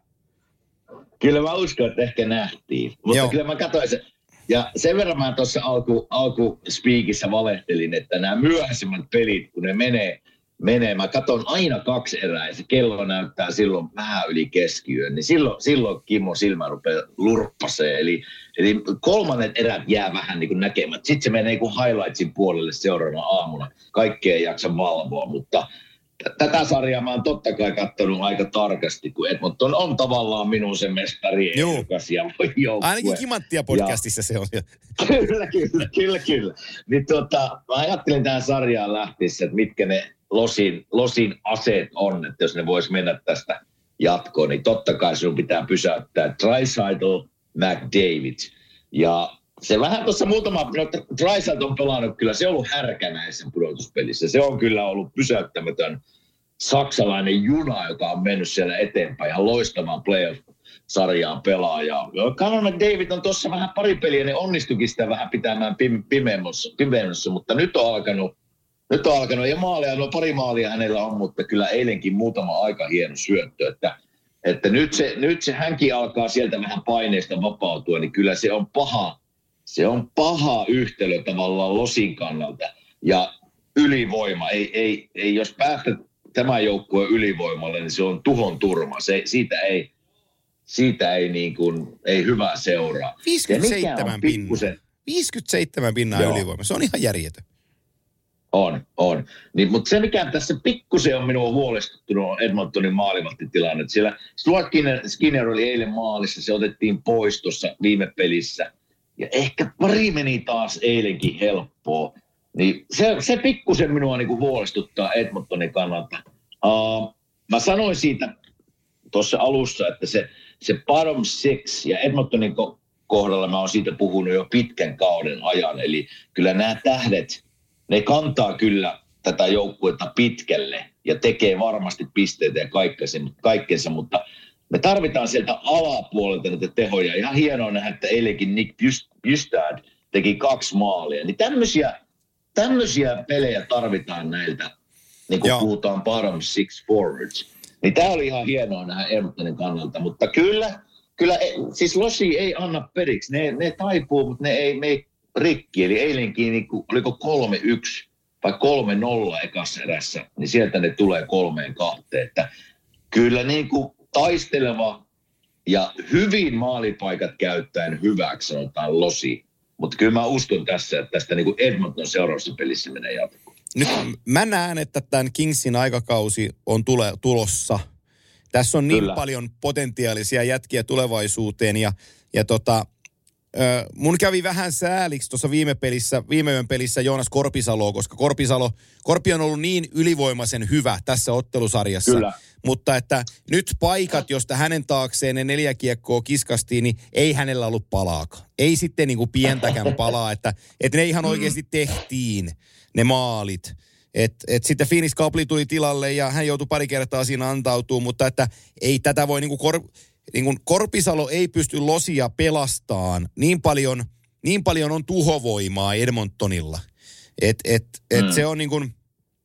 Kyllä mä uskon, että ehkä nähtiin. Mutta Joo. kyllä mä katsoin se. Ja sen verran mä tuossa alku, alku speakissä valehtelin, että nämä myöhäisimmät pelit, kun ne menee, menee. Mä katson aina kaksi erää ja se kello näyttää silloin vähän yli keskiyön. Niin silloin, silloin Kimmo silmä rupeaa lurppaseen. Eli, eli kolmannet erät jää vähän niin kuin näkemät. Sitten se menee niin kuin highlightsin puolelle seuraavana aamuna. Kaikkea ei jaksa valvoa, mutta tätä sarjaa mä oon totta kai katsonut aika tarkasti, kun Edmonton on tavallaan minun se mestari ehdokas ja joukkue. Ainakin Kimanttia podcastissa ja se on. Kyllä, kyllä, kyllä, kyllä. Niin tota, mä ajattelin tähän sarjaan lähtiessä, että mitkä ne losin, losin aseet on, että jos ne vois mennä tästä jatkoon, niin totta kai sinun pitää pysäyttää Draisaitl, McDavid. Ja se vähän tuossa muutama, no Draisaitl on pelannut kyllä, se on ollut härkä näissä pudotuspelissä. Se on kyllä ollut pysäyttämätön saksalainen juna, joka on mennyt siellä eteenpäin ihan loistamaan playoff-sarjaan pelaajaa. Connor McDavid on tuossa vähän pari peliä, ne onnistukin sitä vähän pitämään pimeässä, mutta nyt on alkanut, nyt on alkanut, ja maalia, no pari maalia hänellä on, mutta kyllä eilenkin muutama aika hieno syöttö, että, että nyt, se, nyt se hänkin alkaa sieltä vähän paineista vapautua, niin kyllä se on paha, se on paha yhtälö tavallaan Losin kannalta, ja ylivoima, ei, ei, ei jos päästä tämän joukkueen ylivoimalle, niin se on tuhon turma. Se, siitä ei, siitä ei, niin kuin, ei hyvää seuraa. viisikymmentäseitsemän pinnaa. viisikymmentäseitsemän pinnaa ylivoima. Se on ihan järjetön. On, on. Niin, mutta se, mikä tässä pikkusen on minua huolestuttunut, on Edmontonin maalivahtitilanne. Siellä Stuart Skinner oli eilen maalissa, se otettiin pois tuossa viime pelissä. Ja ehkä pari meni taas eilenkin helppoa. Niin se, se pikkusen minua niin kuin huolestuttaa Edmontonin kannalta. Uh, mä sanoin siitä tuossa alussa, että se, se bottom six ja Edmontonin ko- kohdalla mä oon siitä puhunut jo pitkän kauden ajan. Eli kyllä nämä tähdet, ne kantaa kyllä tätä joukkuetta pitkälle ja tekee varmasti pisteitä ja kaikkensa, mutta me tarvitaan sieltä alapuolelta näitä tehoja. Ihan hienoa nähdä, että eilenkin Nick Bjugstad teki kaksi maalia. Niin tämmöisiä Tämmöisiä pelejä tarvitaan näiltä, niin kuin Joo. puhutaan bottom six forwards. Niin tämä oli ihan hienoa nähdä Edmontonin kannalta, mutta kyllä, kyllä siis Losi ei anna periksi. Ne, ne taipuu, mutta ne ei, ne ei rikki. Eli eilenkin, niin kuin, oliko kolme yksi vai kolme nolla ekassa erässä, niin sieltä ne tulee kolmeen kahteen. Että kyllä niin kuin taisteleva ja hyvin maalipaikat käyttäen hyväksi sanotaan Losi. Mutta kyllä mä uskon tässä, että tästä niin kuin Edmonton seuraavassa pelissä menee jatkoon. Nyt mä näen, että tämän Kingsin aikakausi on tule, tulossa. Tässä on niin kyllä paljon potentiaalisia jätkiä tulevaisuuteen. Ja, ja tota, ö, mun kävi vähän sääliksi tuossa viime pelissä, viime yön pelissä Joonas Korpisaloa, koska Korpisalo, Korpi on ollut niin ylivoimaisen hyvä tässä ottelusarjassa. Kyllä. Mutta että nyt paikat, josta hänen taakseen ne neljä kiekkoa kiskastiin, niin ei hänellä ollut palaakaan. Ei sitten niin kuin pientäkään palaa, että, että ne ihan oikeasti tehtiin, ne maalit. Että et sitten Finis Kapli tuli tilalle ja hän joutui pari kertaa siinä antautumaan, mutta että ei tätä voi niin kuin, Kor, niin kuin Korpisalo ei pysty Losia pelastamaan. Niin paljon, niin paljon on tuhovoimaa Edmontonilla. Että et, et mm. se on niin kuin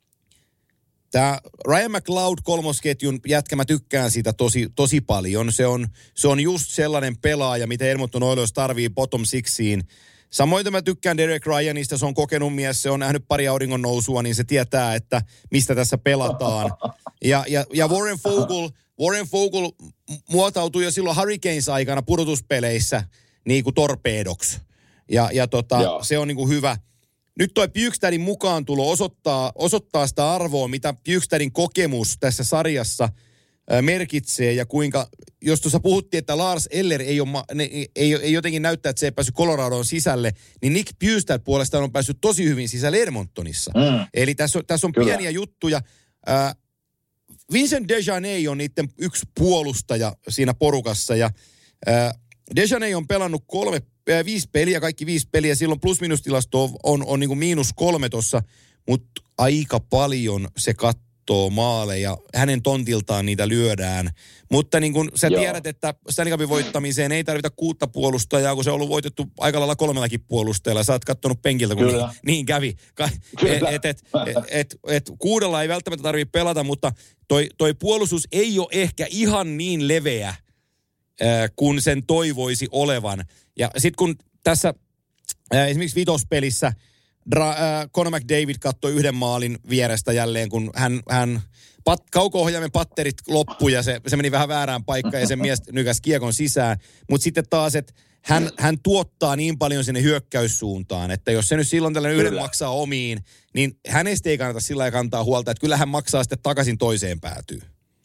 tämä Ryan McLeod kolmosketjun jätkä, mä tykkään siitä tosi, tosi paljon. Se on, se on just sellainen pelaaja, mitä Edmonton Oilers tarvii bottom sixiin. Samoin mä tykkään Derek Ryanista, se on kokenut mies, se on nähnyt pari auringon nousua, niin se tietää, että mistä tässä pelataan. Ja, ja, ja Warren Fogle, Warren Fogle muotautui jo silloin Hurricanes-aikana pudotuspeleissä niin kuin torpeedoksi. Ja, ja tota, se on niin kuin hyvä. Nyt toi Bjugstadin mukaantulo osoittaa, osoittaa sitä arvoa, mitä Bjugstadin kokemus tässä sarjassa ää, merkitsee ja kuinka, jos tuossa puhuttiin, että Lars Eller ei, ole, ne, ei, ei jotenkin näyttää, että se ei päässyt Coloradoon sisälle, niin Nick Bjugstad puolestaan on päässyt tosi hyvin sisälle Edmontonissa. Mm. Eli tässä on, tässä on pieniä juttuja. Ää, Vincent Desjardins on niiden yksi puolustaja siinä porukassa ja ää, Desjardins on pelannut kolme Viisi peliä, kaikki viisi peliä. Silloin plus-minus-tilasto on, on, on niin kuin miinus kolme tossa, mutta aika paljon se kattoo maaleja. Hänen tontiltaan niitä lyödään. Mutta niin kuin sä Joo. tiedät, että Stanley Cupin voittamiseen ei tarvita kuutta puolustajaa, kun se on ollut voitettu aika lailla kolmellakin puolustajalla. Sä oot kattonut penkiltä, kun niin, niin kävi. Et, et, et, et, et, kuudella ei välttämättä tarvitse pelata, mutta toi, toi puolustus ei ole ehkä ihan niin leveä, kun sen toivoisi olevan. Ja sitten kun tässä ää, esimerkiksi vitospelissä Dra, äh, Conor McDavid katsoi yhden maalin vierestä jälleen, kun hän, hän pat, kauko-ohjaimen patterit loppui ja se, se meni vähän väärään paikkaan ja se mies nykäsi kiekon sisään. Mutta sitten taas, että hän, hän tuottaa niin paljon sinne hyökkäyssuuntaan, että jos se nyt silloin tällainen yhden maksaa omiin, niin hänestä ei kannata sillä lailla kantaa huolta, että kyllä hän maksaa sitten takaisin toiseen päätyyn.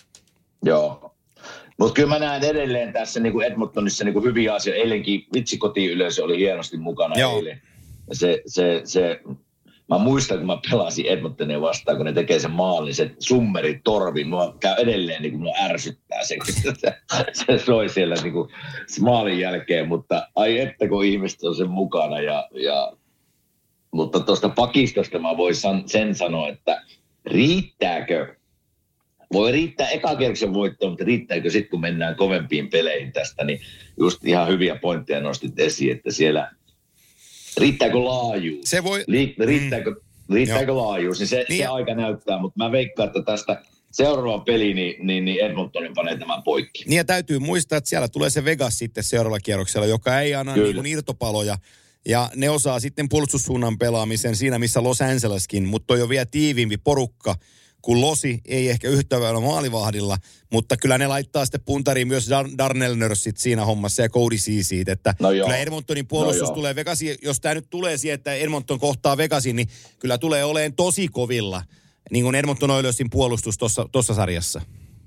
Joo. Mutta kyllä mä näen edelleen tässä niin kuin Edmontonissa niin kuin hyviä asioita. Eilenkin vitsi kotiyleisö oli hienosti mukana. Joo. Eilen. Se, se, se, mä muistan, kun mä pelasin Edmontonia vastaan, kun ne tekee sen maalin, se summeri torvi, mua käy edelleen, niin kuin mua ärsyttää se, se, se soi siellä niin kuin maalin jälkeen, mutta ai että kun ihmiset on sen mukana. Ja, ja, mutta tuosta pakistosta mä voin san, sen sanoa, että riittääkö, voi riittää ekakerroksen voittoon, mutta riittääkö sitten, kun mennään kovempiin peleihin tästä, niin just ihan hyviä pointteja nostit esiin, että siellä riittääkö laajuus? Se voi... Riittääkö, mm. riittääkö laajuus? Niin se, niin. se aika näyttää, mutta mä veikkaan, että tästä seuraava peli, niin, niin, niin Edmontonin panee tämän poikki. Niin ja täytyy muistaa, että siellä tulee se Vegas sitten seuraavalla kierroksella, joka ei anna niin kuin irtopaloja. Ja ne osaa sitten puolustussuunnan pelaamisen siinä, missä Los Angeleskin, mutta on jo vielä tiiviimpi porukka, kun Losi ei ehkä yhtä vielä maalivahdilla, mutta kyllä ne laittaa sitten puntariin myös Dar- Darnell Nursit siinä hommassa ja Cody Ceecit, että no kyllä Edmontonin puolustus no tulee Vegasiin, jos tämä nyt tulee siihen, että Edmonton kohtaa Vegasin, niin kyllä tulee olemaan tosi kovilla, niin kuin Edmonton Oilersin puolustus tuossa sarjassa.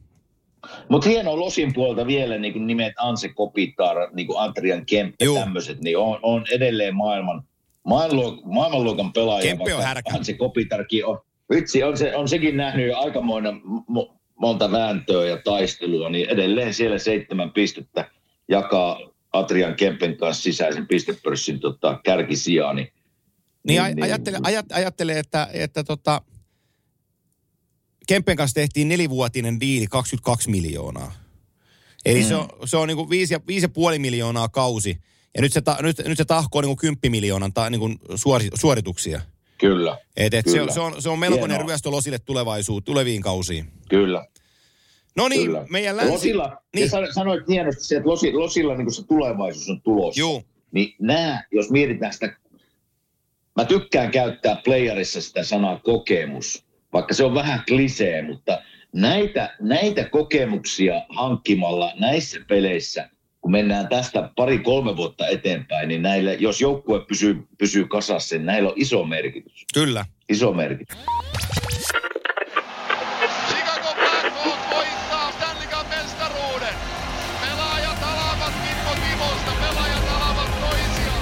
Mutta hienoa Losin puolta vielä, niin kuin nimet Anse Kopitar, niin kuin Adrian Kempe, tämmöiset, niin on, on edelleen maailman, maailmanluokan pelaaja. Kempe on härkä. Anse Kopitarkin on. Vitsi, on, se, on sekin nähnyt jo aikamoinen mo, monta vääntöä ja taistelua, niin edelleen siellä seitsemän pistettä jakaa Adrian Kempen kanssa sisäisen pistepörssin tota, kärkisijaa. Niin, niin, niin ajattele, ajat, ajattele, että, että tota, Kempen kanssa tehtiin nelivuotinen diili kaksikymmentäkaksi miljoonaa. Eli mm. se on, se on niin kuin viisi, viisi ja puoli miljoonaa kausi. Ja nyt se, ta, nyt, nyt se tahkoo niin kuin kymppi miljoonan ta, niin kuin suori, suorituksia. Kyllä. Et, et kyllä. Se, se, on, se on melkoinen ryöstö Losille tulevaisuuteen, tuleviin kausiin. Kyllä. No niin, Kyllä. meidän länsi... Losilla, niin. ja sanoit hienosti että Losi, Losilla niin se tulevaisuus on tulossa. Juu. Niin nämä, jos mietitään sitä, mä tykkään käyttää playerissa sitä sanaa kokemus, vaikka se on vähän klisee, mutta näitä, näitä kokemuksia hankkimalla näissä peleissä, kun mennään tästä pari-kolme vuotta eteenpäin, niin näille, jos joukkue pysyy, pysyy kasassa, niin näillä on iso merkitys. Kyllä. Iso merkitys. Chicago Blackhawks voittaa Stanley Cup -mestaruuden. Pelaajat alavat Kimmo Timosta, pelaajat alavat toisiaan.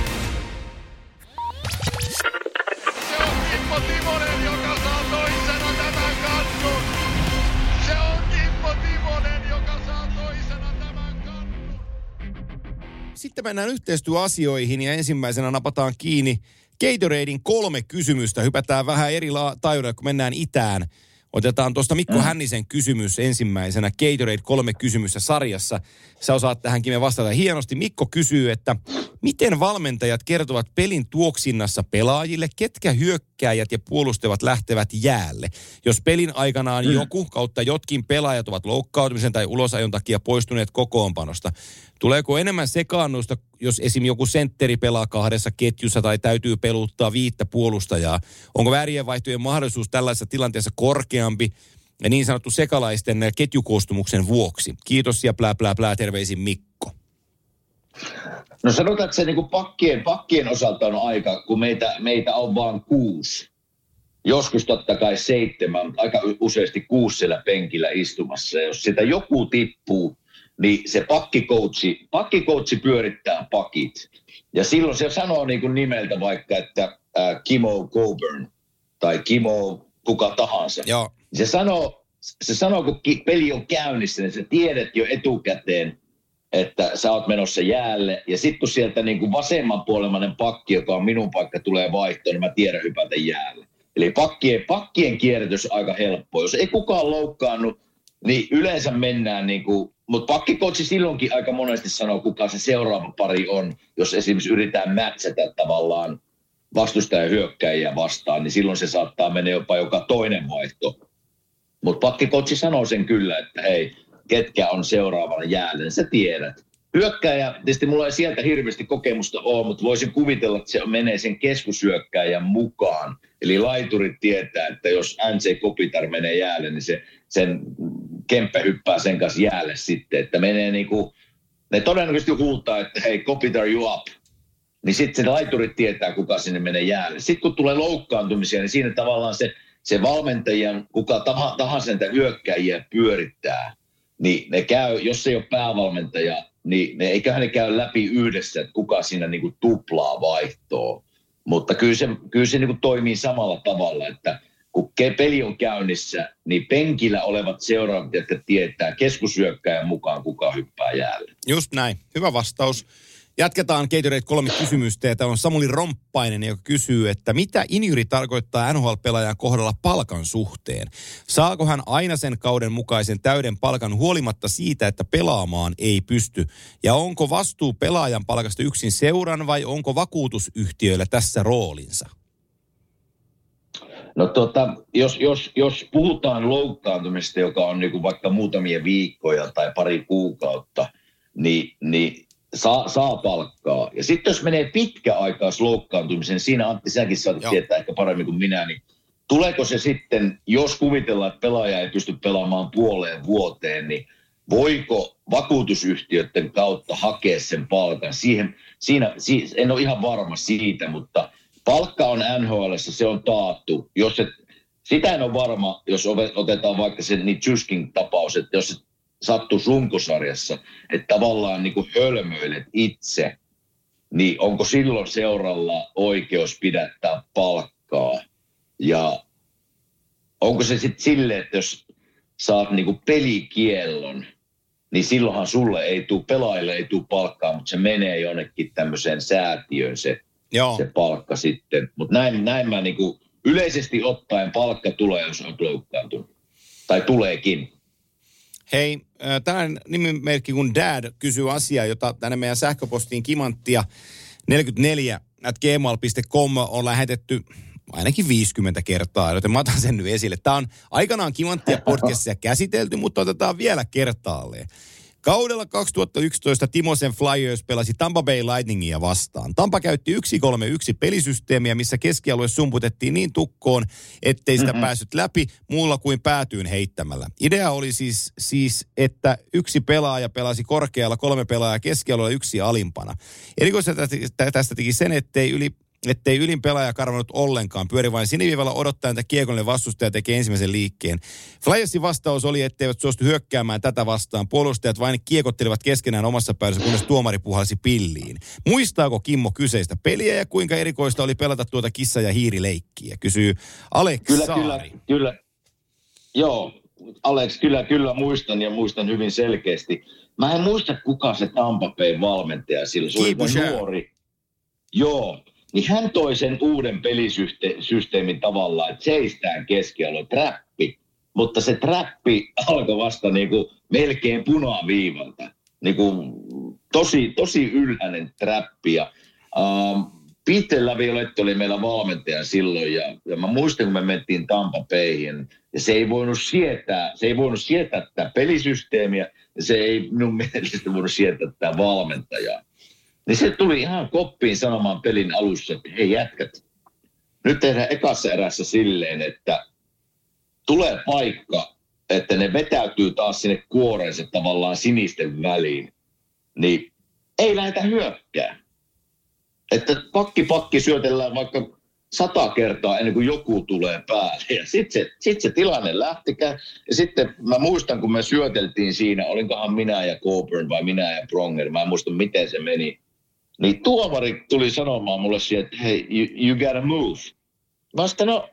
Se on Kimmo Timonen, joka saa toisena tämän kannun. Se on Kimmo Timonen, joka saa toisena tämän kannun. Sitten mennään yhteistyöasioihin ja ensimmäisenä napataan kiinni Gatoradein kolme kysymystä. Hypätään vähän eri la- taajuudella, kun mennään itään. Otetaan tuosta Mikko mm. Hännisen kysymys ensimmäisenä. Gatorade kolme kysymystä sarjassa. Sä osaat tähänkin me vastata hienosti. Mikko kysyy, että miten valmentajat kertovat pelin tuoksinnassa pelaajille, ketkä hyökkääjät ja puolustavat lähtevät jäälle? Jos pelin aikanaan mm. joku kautta jotkin pelaajat ovat loukkaantumisen tai ulosajon takia poistuneet kokoonpanosta, tuleeko enemmän sekaannusta, jos esim. Joku sentteri pelaa kahdessa ketjussa tai täytyy peluttaa viittä puolustajaa? Onko väärien vaihtojen mahdollisuus tällaisessa tilanteessa korkeampi ja niin sanottu sekalaisten ketjukoostumuksen vuoksi? Kiitos ja plää plää plää, terveisin Mikko. No sanotaan, että se niin kuin pakkien, pakkien osalta on aika, kun meitä, meitä on vaan kuusi. Joskus totta kai seitsemän, mutta aika useasti kuusi siellä penkillä istumassa. Ja jos sitä joku tippuu, niin se pakkikoutsi, pakkikoutsi pyörittää pakit. Ja silloin se sanoo niin kuin nimeltä vaikka, että äh, Kimo Coburn tai Kimo kuka tahansa. Joo. Se sanoo, se sanoo, kun peli on käynnissä, niin sä tiedät jo etukäteen, että sä oot menossa jäälle. Ja sitten kun sieltä niin kuin vasemmanpuolemainen pakki, joka on minun paikka, tulee vaihtoon, niin mä tiedän hypätä jäälle. Eli pakkien, pakkien kierrätys on aika helppoa. Jos ei kukaan loukkaannut, niin yleensä mennään niin kuin, mutta pakkikoutsi silloinkin aika monesti sanoo, kuka se seuraava pari on. Jos esimerkiksi yritetään mätsätä tavallaan vastustajan hyökkäjiä vastaan, niin silloin se saattaa mennä jopa joka toinen vaihto. Mutta pakkikoutsi sanoo sen kyllä, että hei, ketkä on seuraavana jäällä, niin sä tiedät. hyökkääjä, tietysti mulla ei sieltä hirveästi kokemusta ole, mutta voisin kuvitella, että se menee sen keskushyökkääjän mukaan. Eli laiturit tietää, että jos N J Kopitar menee jäälle, niin se, sen Kempe hyppää sen kanssa jäälle sitten. Että menee niin kuin, ne todennäköisesti huutaa, että hei Kopitar you up. Niin sitten se laiturit tietää, kuka sinne menee jäälle. Sitten kun tulee loukkaantumisia, niin siinä tavallaan se, se valmentajan, kuka tahansa niitä hyökkäjiä pyörittää, niin ne käy, jos ei ole päävalmentaja, niin ne, eiköhän ne käy läpi yhdessä, että kuka siinä niin kuin tuplaa vaihtoa. Mutta kyllä se, kyllä se niin kuin toimii samalla tavalla, että kun peli on käynnissä, niin penkillä olevat seuraavat, jotka tietää keskushyökkääjän mukaan, kuka hyppää jäälle. Just näin. Hyvä vastaus. Jatketaan Gatorade kolme kysymystä, ja täällä on Samuli Romppainen, joka kysyy, että mitä injury tarkoittaa N H L-pelaajan kohdalla palkan suhteen? Saako hän aina sen kauden mukaisen täyden palkan huolimatta siitä, että pelaamaan ei pysty? Ja onko vastuu pelaajan palkasta yksin seuran vai onko vakuutusyhtiöillä tässä roolinsa? No tota, jos, jos, jos puhutaan loukkaantumista, joka on niin kuin vaikka muutamia viikkoja tai pari kuukautta, niin, niin Saa, saa palkkaa. Ja sitten jos menee pitkä aikaa loukkaantumisen, siinä Antti, säkin saat tietää ehkä paremmin kuin minä, niin tuleeko se sitten, jos kuvitellaan, että pelaaja ei pysty pelaamaan puoleen vuoteen, niin voiko vakuutusyhtiöiden kautta hakea sen palkan? Siihen, siinä, siis, en ole ihan varma siitä, mutta palkka on N H L:ssä, se on taattu. Jos et, sitä en ole varma, jos otetaan vaikka se Nichushkin tapaus, että jos et sattuu runkosarjassa, että tavallaan niin kuin hölmöilet itse, niin onko silloin seuralla oikeus pidättää palkkaa? Ja onko se sitten silleen, että jos saat niin kuin pelikiellon, niin silloinhan sulle ei tule, pelaajille ei tule palkkaa, mutta se menee jonnekin tämmöiseen säätiöön se, se palkka sitten. Mutta näin, näin mä niin kuin yleisesti ottaen palkka tulee, jos on loukkaantunut. Tai tuleekin. Hei, tällainen nimimerkki kuin Dad kysyy asiaa, jota tänne meidän sähköpostiin kimanttia neljäkymmentäneljä at gmail piste com on lähetetty ainakin viisikymmentä kertaa, joten mä otan sen nyt esille. Tämä on aikanaan Kimanttia podcastia käsitelty, mutta otetaan vielä kertaalleen. Kaudella kaksituhattayksitoista Timosen Flyers pelasi Tampa Bay Lightningia vastaan. Tampa käytti yksi kolme yksi pelisysteemiä, missä keskialue sumputettiin niin tukkoon, ettei sitä mm-hmm. päässyt läpi muulla kuin päätyyn heittämällä. Idea oli siis, siis, että yksi pelaaja pelasi korkealla, kolme pelaajaa keskialueella, yksi alimpana. Erikoista tästä teki sen, ettei yli ettei ylin pelaaja karvannut ollenkaan. Pyöri vain siniviivalla odottaen, että kiekollinen vastustaja tekee ensimmäisen liikkeen. Flyersin vastaus oli, etteivät suostu hyökkäämään tätä vastaan. Puolustajat vain kiekottelivat keskenään omassa päädyssä, kunnes tuomari puhalsi pilliin. Muistaako Kimmo kyseistä peliä ja kuinka erikoista oli pelata tuota kissa- ja hiirileikkiä? Kysyy Alex kyllä, Saari. Kyllä, kyllä. Joo, Alex, kyllä, kyllä muistan ja muistan hyvin selkeästi. Mä en muista, kuka se Tampa Bay valmentaja silloin. Se oli nuori. Joo. Niin hän toi sen uuden pelisysteemin tavallaan, että seistään keskialue, trappi. Mutta se trappi alkoi vasta niin kuin melkein punaviivalta. Niin kuin tosi, tosi ylhäinen trappi. Ja, ähm, Peter Laviolette oli meillä valmentaja silloin. Ja, ja mä muistan, kun me mentiin Tampa Bayhin. Ja se ei voinut sietää, se ei voinut sietää tätä pelisysteemiä. Ja se ei minun mielestä voinut sietää tätä valmentajaa. Niin se tuli ihan koppiin sanomaan pelin alussa, että hei jätkät, nyt tehdään ekassa erässä silleen, että tulee paikka, että ne vetäytyy taas sinne kuoreensa tavallaan sinisten väliin, niin ei lähdetä hyökkää. Että pakki pakki syötellään vaikka sata kertaa ennen kuin joku tulee päälle. Ja sitten se, sit se tilanne lähtikään. Ja sitten mä muistan, kun me syöteltiin siinä, olinkohan minä ja Coburn vai minä ja Pronger, mä en muista miten se meni. Niin tuomari tuli sanomaan mulle siihen, että hei, you, you gotta move. Vasta no,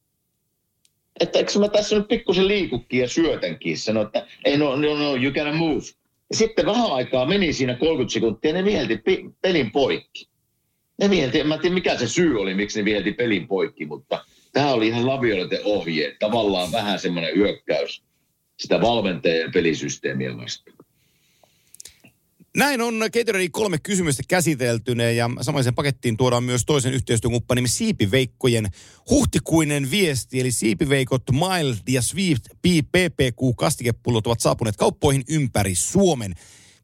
että eikö mä tässä nyt pikkusen liikukin ja syötänkin. Sano, että ei no, no, no, you gotta move. Ja sitten vähän aikaa meni siinä kolmekymmentä sekuntia ja ne vihelti pelin poikki. Ne vihelti, en mä tiedä mikä se syy oli, miksi ne vihelti pelin poikki, mutta tämä oli ihan Lavioleten ohje. Tavallaan vähän semmoinen hyökkäys sitä valmentajan ja pelisysteemiä vastaan. Näin on Gatorade kolme kysymystä käsiteltynä ja samaisen pakettiin tuodaan myös toisen yhteistyökumppanimme Siipiveikkojen huhtikuinen viesti. Eli Siipiveikot Mild ja Sweet P P Q-kastikepullot ovat saapuneet kauppoihin ympäri Suomen.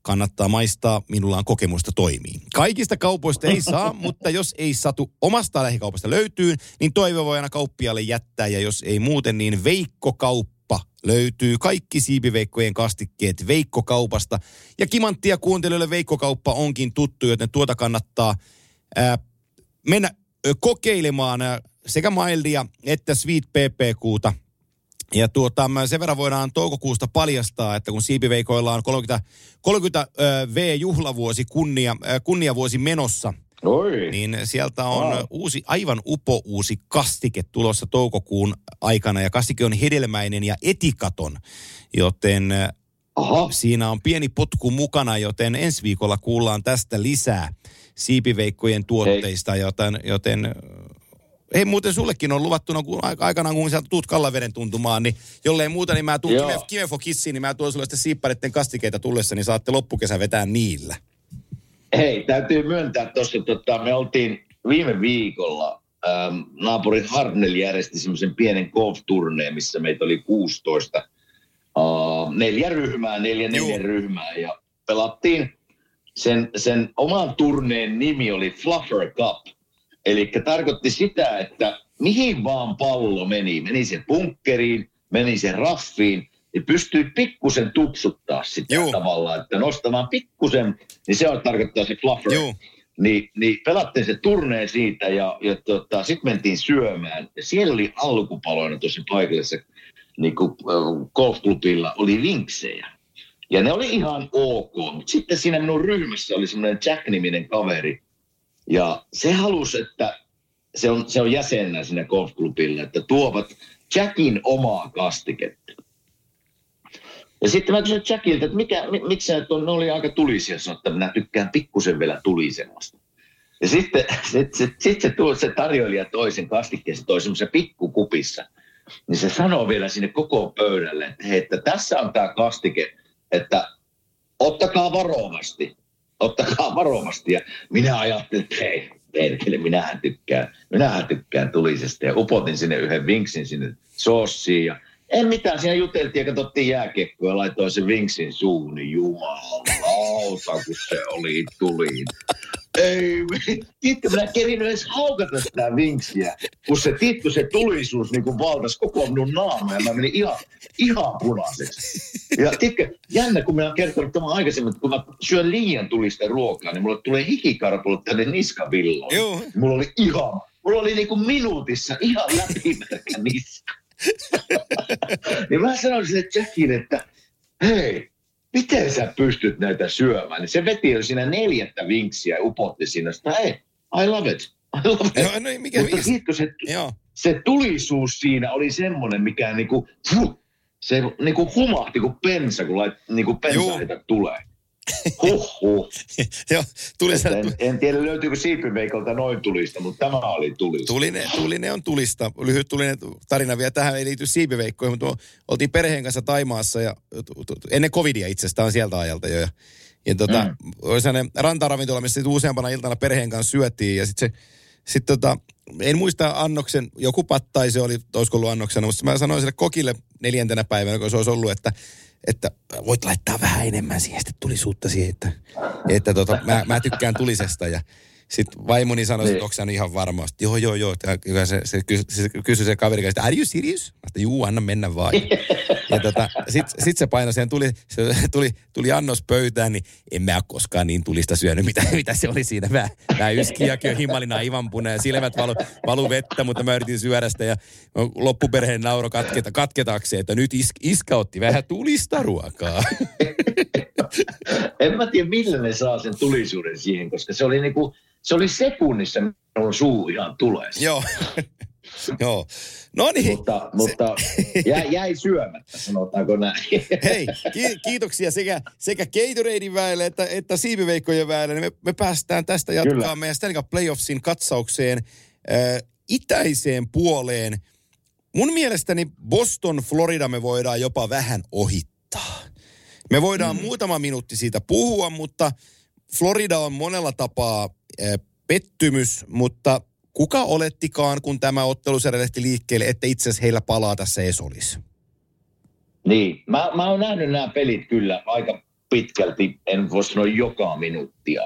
kannattaa maistaa, minulla on kokemusta toimii. Kaikista kaupoista ei saa, mutta jos ei satu omasta lähikaupasta löytyy, niin toive voi aina kauppialle jättää. Ja jos ei muuten, niin Veikko-kauppa löytyy. Kaikki siipiveikkojen kastikkeet Veikko-kaupasta. Ja kimanttia kuuntelijoille Veikko-kauppa onkin tuttu, joten tuota kannattaa ää, mennä ö, kokeilemaan ää, sekä mildia että sweet P P Q:ta. Ja tuota, sen verran voidaan toukokuusta paljastaa, että kun siipiveikoilla on kolmekymmentä, kolmekymmentä V-juhlavuosi kunnia, kunniavuosi menossa, Oi. niin sieltä on wow. uusi, aivan upo uusi kastike tulossa toukokuun aikana. Ja kastike on hedelmäinen ja etikaton, joten Aha. siinä on pieni potku mukana, joten ensi viikolla kuullaan tästä lisää siipiveikkojen tuotteista, Hei. joten... joten Ei muuten sullekin on luvattuna, kun aikanaan kun sä tuut Kallaveden tuntumaan, niin jollei muuta, niin mä tuun Kimefo Kissiin, niin mä tuon sulle sitten siippareiden kastikeita tullessa, niin saatte loppukesä vetää niillä. Hei, täytyy myöntää tuossa, tota, me oltiin viime viikolla, ähm, naapuri Hartnell järjesti semmoisen pienen golf-turneen, missä meitä oli kuusitoista, äh, neljä ryhmää, neljä neljä ryhmää, ja pelattiin sen, sen oman turneen nimi oli Fluffer Cup. Eli tarkoitti sitä, että mihin vaan pallo meni, meni se bunkkeriin, meni se raffiin, niin pystyi pikkusen tupsuttaa sitä Juu. tavallaan, että nostamaan pikkusen, niin se on tarkoittaa se fluffer. Ni, niin pelattiin se turneen siitä ja, ja tota, sitten mentiin syömään. Ja siellä oli alkupaloina tuossa paikallisessa niin kuin, äh, golfklubilla oli vinksejä. Ja ne oli ihan ok, mutta sitten siinä minun ryhmässä oli semmoinen Jack-niminen kaveri. Ja se halusi, että se on, se on jäsenä siinä golfklubilla, että tuovat Jackin omaa kastiketta. Ja sitten mä kysyin Jackilta, että mikä, miksi sä, ne oli aika tulisia, sanoa, että minä tykkään pikkusen vielä tulisemasta. Ja sitten sit, sit, sit se, tuo, se tarjoilija toisen kastikkeen, se toi semmoisen pikkukupissa. Niin se sanoo vielä sinne koko pöydälle, että, hei, että tässä on tämä kastike, että ottakaa varovasti. Ottakaa varovasti. Ja minä ajattelin, että hei, perkele, minähän tykkään, minähän tykkään tulisesta. Ja upotin sinne yhden vinksin sinne soossiin. Ja en mitään, siinä juteltiin ja katsottiin jääkiekkoa ja laitoin sen vinksin suun. Niin jumalauta, kun se oli tuliin. Ei, tiedätkö, minä kerin edes haukata sitä vinksiä, kun se tiedätkö, se tulisuus niin kuin valtasi koko minun naamaa ja mä menin ihan, ihan punaiseksi. Ja tiedätkö, jännä, kun minä olen kertonut tämän aikaisemmin, että kun mä syön liian tulista ruokaa, niin mulle tulee hikikarpulot tänne niskavilloon. Joo. Mulla oli ihan, mulla oli niin kuin minuutissa ihan läpimärkä niska. Niin mä sanoin sille Jackille, että hei, miten sä pystyt näitä syömään? Niin se veti jo siinä neljättä vinksiä ja upotti siinä. Sitä, hei, I love it. I love it. Joo, no, mikä, Mutta tiedätkö, se, se tulisuus siinä oli semmoinen, mikä niinku, se niinku humahti kuin pensa, kun lait, niinku pensaita tulee. Huhhuh. Joo, tulista. En, en tiedä löytyykö siipiveikolta noin tulista, mutta tämä oli tulista. Tulinen, tulinen on tulista. Lyhyt tulinen tarina vielä tähän ei liity siipiveikkoihin, mutta oltiin perheen kanssa Taimaassa ja ennen covidia itsestään sieltä ajalta jo. Ja, ja tota, mm. oli sellainen rantaravintola, missä useampana iltana perheen kanssa syötiin ja sitten se, sit tota, en muista annoksen, joku pattai se oli, olisiko ollut annoksena, mutta mä sanoin sille kokille neljäntenä päivänä, kun se olisi ollut, että että voit laittaa vähän enemmän siihen, sitten tulisuutta siihen, että, että tota, mä, mä tykkään tulisesta. Ja sitten vaimoni sanoi, että onko sä ihan varmasti. Joo, joo, joo. Ja se, se, kysyi se, kysy se kaveri, että are you serious? Mä sanoin, juu, anna mennä vaan. Ja tota, sitten sit se painoi siihen, tuli, se, tuli, tuli annos pöytään, niin en mä ole koskaan niin tulista syönyt, mitä, mitä se oli siinä. Mä, mä yskiäkin jo himalina aivan punainen ja silmät valu, valu vettä, mutta mä yritin syödä sitä ja loppuperheen nauro katketa, katketakseen, että nyt is, iska otti vähän tulista ruokaa. En mä tiedä, millä ne saa sen tulisuuden siihen, koska se oli niinku, se oli sekunnissa, minun suu ihan tulee. Joo. Joo. No niin. Mutta, mutta jäi, jäi syömättä, sanotaanko näin. Hei, ki- kiitoksia sekä, sekä Gatoradein väelle että, että siipiveikkojen väelle. Me, me päästään tästä jatkaa Kyllä. meidän Stanley Cup Playoffsin katsaukseen äh, itäiseen puoleen. Mun mielestäni Boston, Florida me voidaan jopa vähän ohittaa. Me voidaan mm. muutama minuutti siitä puhua, mutta Florida on monella tapaa äh, pettymys, mutta kuka olettikaan, kun tämä ottelusarja lähti liikkeelle, että itse asiassa heillä palaa tässä edes olisi? Niin, mä, mä oon nähnyt nämä pelit kyllä aika pitkälti, en voi sanoa joka minuuttia.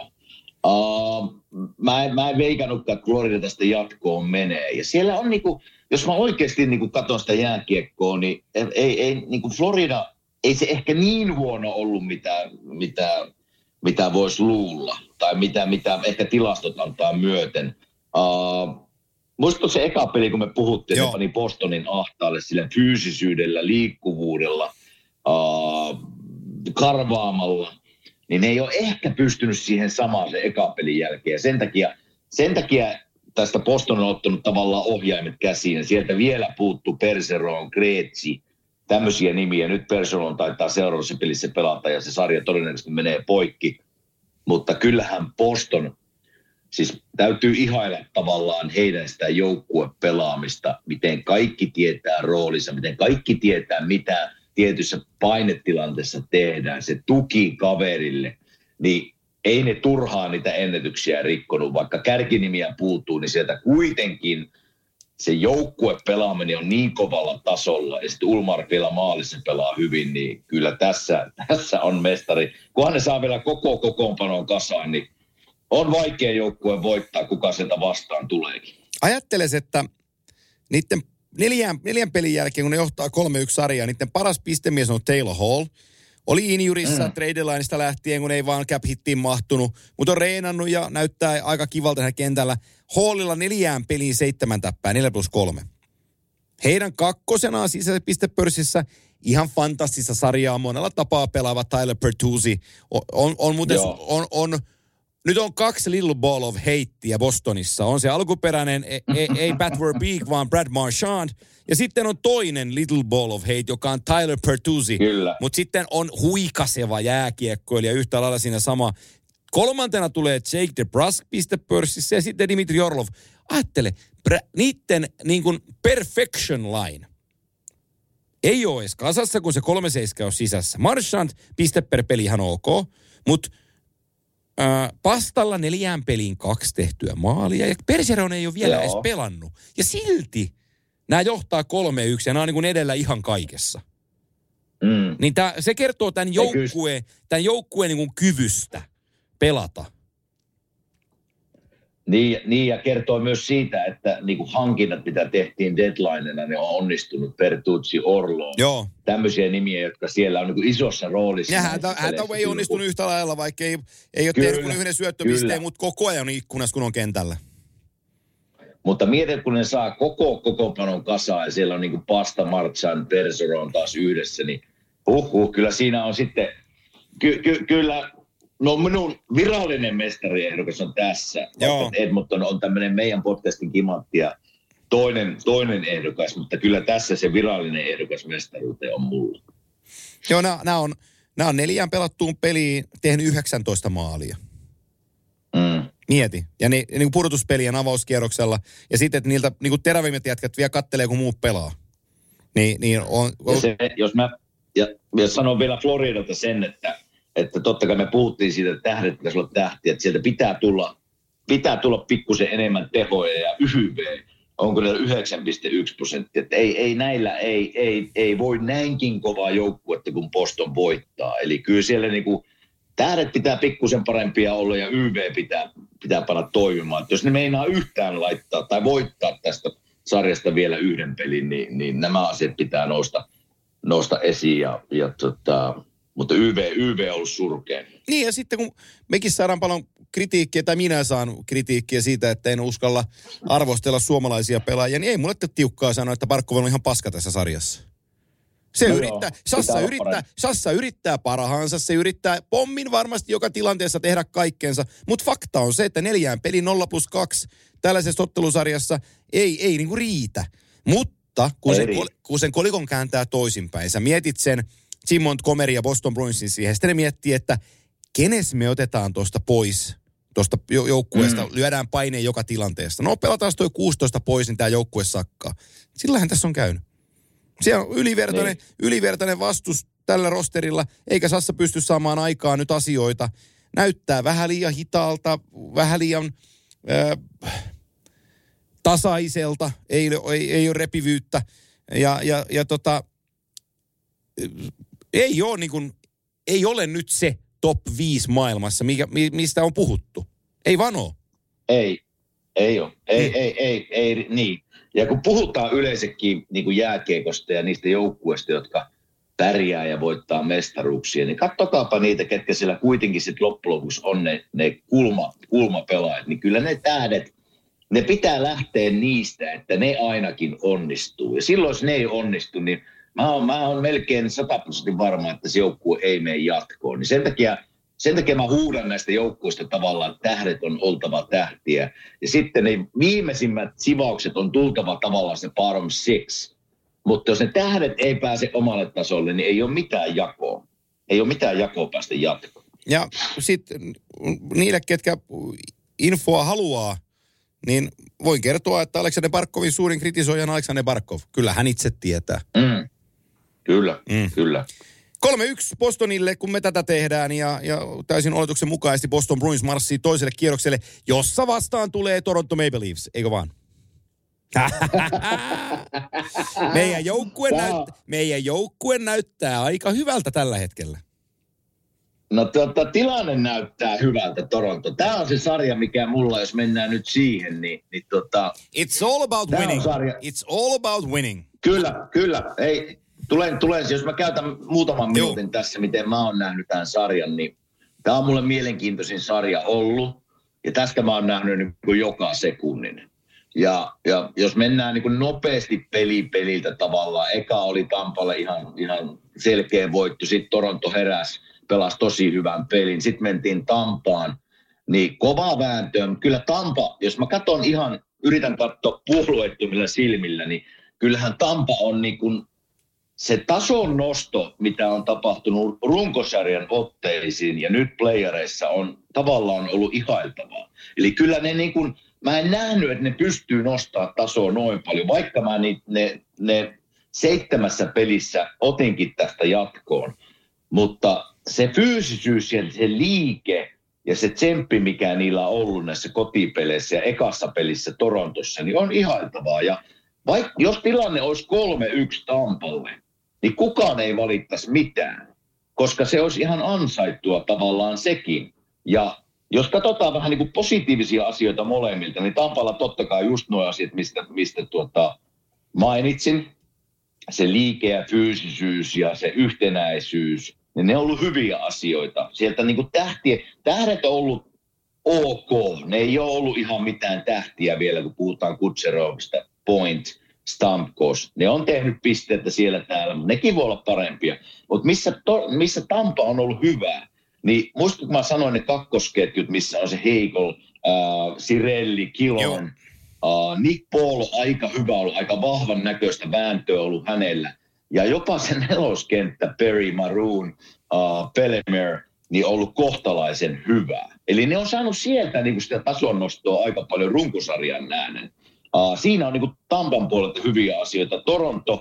Uh, mä, en, mä en veikannutkaan, että Florida tästä jatkoon menee. Ja siellä on niinku, jos mä oikeasti niinku katson sitä jääkiekkoa, niin ei, ei niinku Florida, ei se ehkä niin huono ollut, mitä, mitä, mitä voisi luulla. Tai mitä, mitä ehkä tilastot antaa myöten. Uh, Muistatko se eka peli, kun me puhuttiin, Joo. ne pani Bostonin ahtaalle sillä fyysisyydellä, liikkuvuudella, uh, karvaamalla, niin ne ei ole ehkä pystynyt siihen samaan se eka pelin jälkeen. Ja sen takia, sen takia tästä Boston on ottanut tavallaan ohjaimet käsiin, ja sieltä vielä puuttuu Bergeron, Krejci, tämmöisiä nimiä. Nyt Bergeron taitaa seuraavassa pelissä pelata, ja se sarja todennäköisesti menee poikki. Mutta kyllähän Boston... Siis täytyy ihailla tavallaan heidän sitä joukkuepelaamista, miten kaikki tietää roolinsa, miten kaikki tietää, mitä tietyssä painetilanteessa tehdään, se tuki kaverille, niin ei ne turhaan niitä ennätyksiä rikkonut, vaikka kärkinimiä puuttuu, niin sieltä kuitenkin se joukkuepelaaminen on niin kovalla tasolla, ja sitten Ulmar vielä maalissa pelaa hyvin, niin kyllä tässä, tässä on mestari. Kunhan ne saa vielä koko kokoonpanon kasaan, niin on vaikea joukkue voittaa, kuka sieltä vastaan tuleekin. Ajatteles, että niiden neljän, neljän pelin jälkeen, kun ne johtaa kolme yksi sarjaa, niiden paras pistemies on Taylor Hall. Oli injurissa mm. trade lineista lähtien, kun ei vaan cap-hittiin mahtunut, mutta on reenannut ja näyttää aika kivalta siinä kentällä. Hallilla neljään peliin seitsemän täppää, neljä plus kolme. Heidän kakkosenaan sisäisessä pistepörssissä ihan fantastista sarjaa monella tapaa pelaava Tyler Bertuzzi. On, on, on muuten, on, on Nyt on kaksi Little Ball of Hateä Bostonissa. On se alkuperäinen, ei, ei Pat Verbeek, vaan Brad Marchand. Ja sitten on toinen Little Ball of Hate, joka on Tyler Bertuzzi. Mutta sitten on huikaseva jääkiekkoilija yhtä lailla siinä sama. Kolmantena tulee Jake DeBrusk pistepörssissä ja sitten Dimitri Orlov. Ajattele, niiden niin kuin perfection line ei ole edes kasassa, kun se kolme seitsemän on sisässä. Marchand piste per peli ihan ok, mutta Äh, Pastalla neljään peliin kaksi tehtyä maalia ja Bergeron ei ole vielä Joo. edes pelannut. Ja silti nämä johtaa kolme yksi ja nämä on niin kuin edellä ihan kaikessa. Mm. Niin tää, se kertoo tämän joukkueen, tämän joukkueen niin kuin kyvystä pelata. Niin, niin ja kertoo myös siitä, että niin kuin hankinnat, mitä tehtiin deadlinena, ne on onnistunut. Bertuzzi, Orlov, Joo. tämmöisiä nimiä, jotka siellä on niin kuin isossa roolissa. Ja Hathaway ei onnistunut yhtä lailla, vaikka ei, ei ole kyllä, tehnyt kuin yhden syöttöpisteen, mutta koko ajan ikkunassa, kun on kentällä. Mutta mieti, kun ne saa koko kokoonpanon kasaan ja siellä on niin kuin Pasta, Marchand, Bergeron taas yhdessä, niin huh, huh, kyllä siinä on sitten, ky, ky, kyllä... No minun virallinen mestariehdokas on tässä. Edmonton on tämmöinen meidän podcastin kimantti ja toinen, toinen ehdokas, mutta kyllä tässä se virallinen ehdokas mestaruuteen on mulla. Joo, nämä on, on neljään pelattuun peliin tehnyt yhdeksäntoista maalia. Mm. Mieti. Ja ne, niin pudotuspelien avauskierroksella. Ja sitten, että niiltä niin terävimmät jätkät vielä kattelee, kun muut pelaa. Niin, niin on... Ja se, jos mä ja, ja sanon vielä Floridalta sen, että että totta kai me puhuttiin siitä, että tähdet pitäisi olla tähtiä, että sieltä pitää tulla, pitää tulla pikkusen enemmän tehoja ja Y V. Onko ne yhdeksän pilkku yksi prosenttia? Että ei, ei näillä, ei, ei, ei voi näinkin kovaa joukkuetta, kun Boston voittaa. Eli kyllä siellä niinku tähdet pitää pikkusen parempia olla ja Y V pitää, pitää panna toimimaan. Että jos ne meinaa yhtään laittaa tai voittaa tästä sarjasta vielä yhden pelin, niin, niin nämä asiat pitää nousta, nousta esiin ja, ja tota... Mutta Y V, Y V on ollut surkea. Niin ja sitten kun mekin saadaan paljon kritiikkiä, tai minä saan kritiikkiä siitä, että en uskalla arvostella suomalaisia pelaajia, niin ei mulle tiukkaa sanoa, että Barkov on ihan paska tässä sarjassa. Se no yrittää, joo, Sassa yrittää, Sassa yrittää parhaansa, se yrittää pommin varmasti joka tilanteessa tehdä kaikkeensa, mutta fakta on se, että neljään peli nolla plus kaksi tällaisessa ottelusarjassa ei, ei niinku riitä. Mutta kun sen, kun sen kolikon kääntää toisinpäin, sä mietit sen Jim Montgomery ja Boston Bruinsin siihen. Sitten ne miettii, että kenes me otetaan tuosta pois, tuosta joukkueesta, mm. lyödään paineen joka tilanteesta. No pelataan toi kuusitoista pois, niin tämä joukkue sakkaa. Sillähän tässä on käynyt. Siellä on ylivertainen, niin. ylivertainen vastus tällä rosterilla, eikä Sassa pysty saamaan aikaa nyt asioita. Näyttää vähän liian hitaalta, vähän liian äh, tasaiselta, ei, ei, ei ole repivyyttä. Ja, ja, ja tota... Ei ole niin kuin, ei ole nyt se top viisi maailmassa, mikä, mistä on puhuttu. Ei vaan ole. Ei, ei ole. Ei, Hmm. ei, ei, ei, ei, niin. Ja kun puhutaan yleensäkin niin kuin jääkiekosta ja niistä joukkueista, jotka pärjää ja voittaa mestaruuksia, niin katsokaapa niitä, ketkä siellä kuitenkin sitten loppujen lopuksi on ne, ne kulma, kulmapelaajat. Niin kyllä ne tähdet, ne pitää lähteä niistä, että ne ainakin onnistuu. Ja silloin, jos ne ei onnistu, niin mä oon, mä oon melkein sata prosenttia varma, että se joukkue ei mene jatkoon. Niin sen takia, sen takia mä huudan näistä joukkueista tavallaan, että tähdet on oltava tähtiä. Ja sitten ne viimeisimmät sivaukset on tultava tavallaan se bottom six. Mutta jos ne tähdet ei pääse omalle tasolle, niin ei ole mitään jakoa. Ei ole mitään jakoa päästä jatkoon. Ja sitten niille, ketkä infoa haluaa, niin voin kertoa, että Aleksander Barkovin suurin kritisoija on Aleksander Barkov. Kyllä hän itse tietää. Mm. Kyllä, Mm. kyllä. kolme yksi Bostonille, kun me tätä tehdään, ja, ja täysin oletuksen mukaisesti Boston Bruins marssii toiselle kierrokselle, jossa vastaan tulee Toronto Maple Leafs, eikö vaan? meidän, joukkue näyt, meidän joukkue näyttää aika hyvältä tällä hetkellä. No tuota, tilanne näyttää hyvältä Toronto. Tämä on se sarja, mikä mulla, jos mennään nyt siihen, niin, niin tota... It's all about winning. It's all about winning. Kyllä, kyllä. Ei, tulen, tulen, jos mä käytän muutaman Joo. minuutin tässä, miten mä oon nähnyt tämän sarjan, niin tämä on mulle mielenkiintoisin sarja ollut. Ja tästä mä oon nähnyt niin kuin joka sekunnin. Ja, ja jos mennään niin kuin nopeasti peli peliltä tavallaan, eka oli Tampalle ihan, ihan selkeä voitto, sitten Toronto heräsi, pelasi tosi hyvän pelin, sitten mentiin Tampaan, niin kova vääntö. Kyllä Tampa, jos mä katson ihan, yritän katsoa puolueettomilla silmillä, niin kyllähän Tampa on niin kuin se tason nosto, mitä on tapahtunut runkosarjan otteisiin ja nyt playereissa on tavallaan ollut ihailtavaa. Eli kyllä ne niin kuin, mä en nähnyt, että ne pystyy nostamaan tasoa noin paljon, vaikka mä ni, ne, ne seitsemässä pelissä otinkin tästä jatkoon. Mutta se fyysisyys ja se liike ja se tsemppi, mikä niillä on ollut näissä kotipeleissä ja ekassa pelissä Torontossa, niin on ihailtavaa. Ja vaikka, jos tilanne olisi kolme yksi Tampalle, niin kukaan ei valittaisi mitään, koska se olisi ihan ansaittua tavallaan sekin. Ja jos katsotaan vähän niin kuin positiivisia asioita molemmilta, niin Tampalla totta kai just nuo asiat, mistä, mistä tuota mainitsin, se liike ja fyysisyys ja se yhtenäisyys, niin ne on ollut hyviä asioita. Sieltä niin kuin tähtiä, tähdet on ollut ok, ne ei ole ollut ihan mitään tähtiä vielä, kun puhutaan Kutserovista, Point, Stamkos. Ne on tehnyt pisteitä siellä täällä, mutta nekin voi olla parempia. Mutta missä, to, missä Tampa on ollut hyvää, niin muistatko, kun mä sanoin ne kakkosketjut, missä on se Heikol, äh, Cirelli, Kilon, äh, Nick Paul on aika hyvä ollut, aika vahvan näköistä vääntöä ollut hänellä. Ja jopa se neloskenttä, Perry, Maroon, äh, Pellemer, niin on ollut kohtalaisen hyvää. Eli ne on saanut sieltä niin kuin sitä tasonnostoa aika paljon runkosarjan nähden. Uh, siinä on niin kuin Tampan puolelta hyviä asioita. Toronto,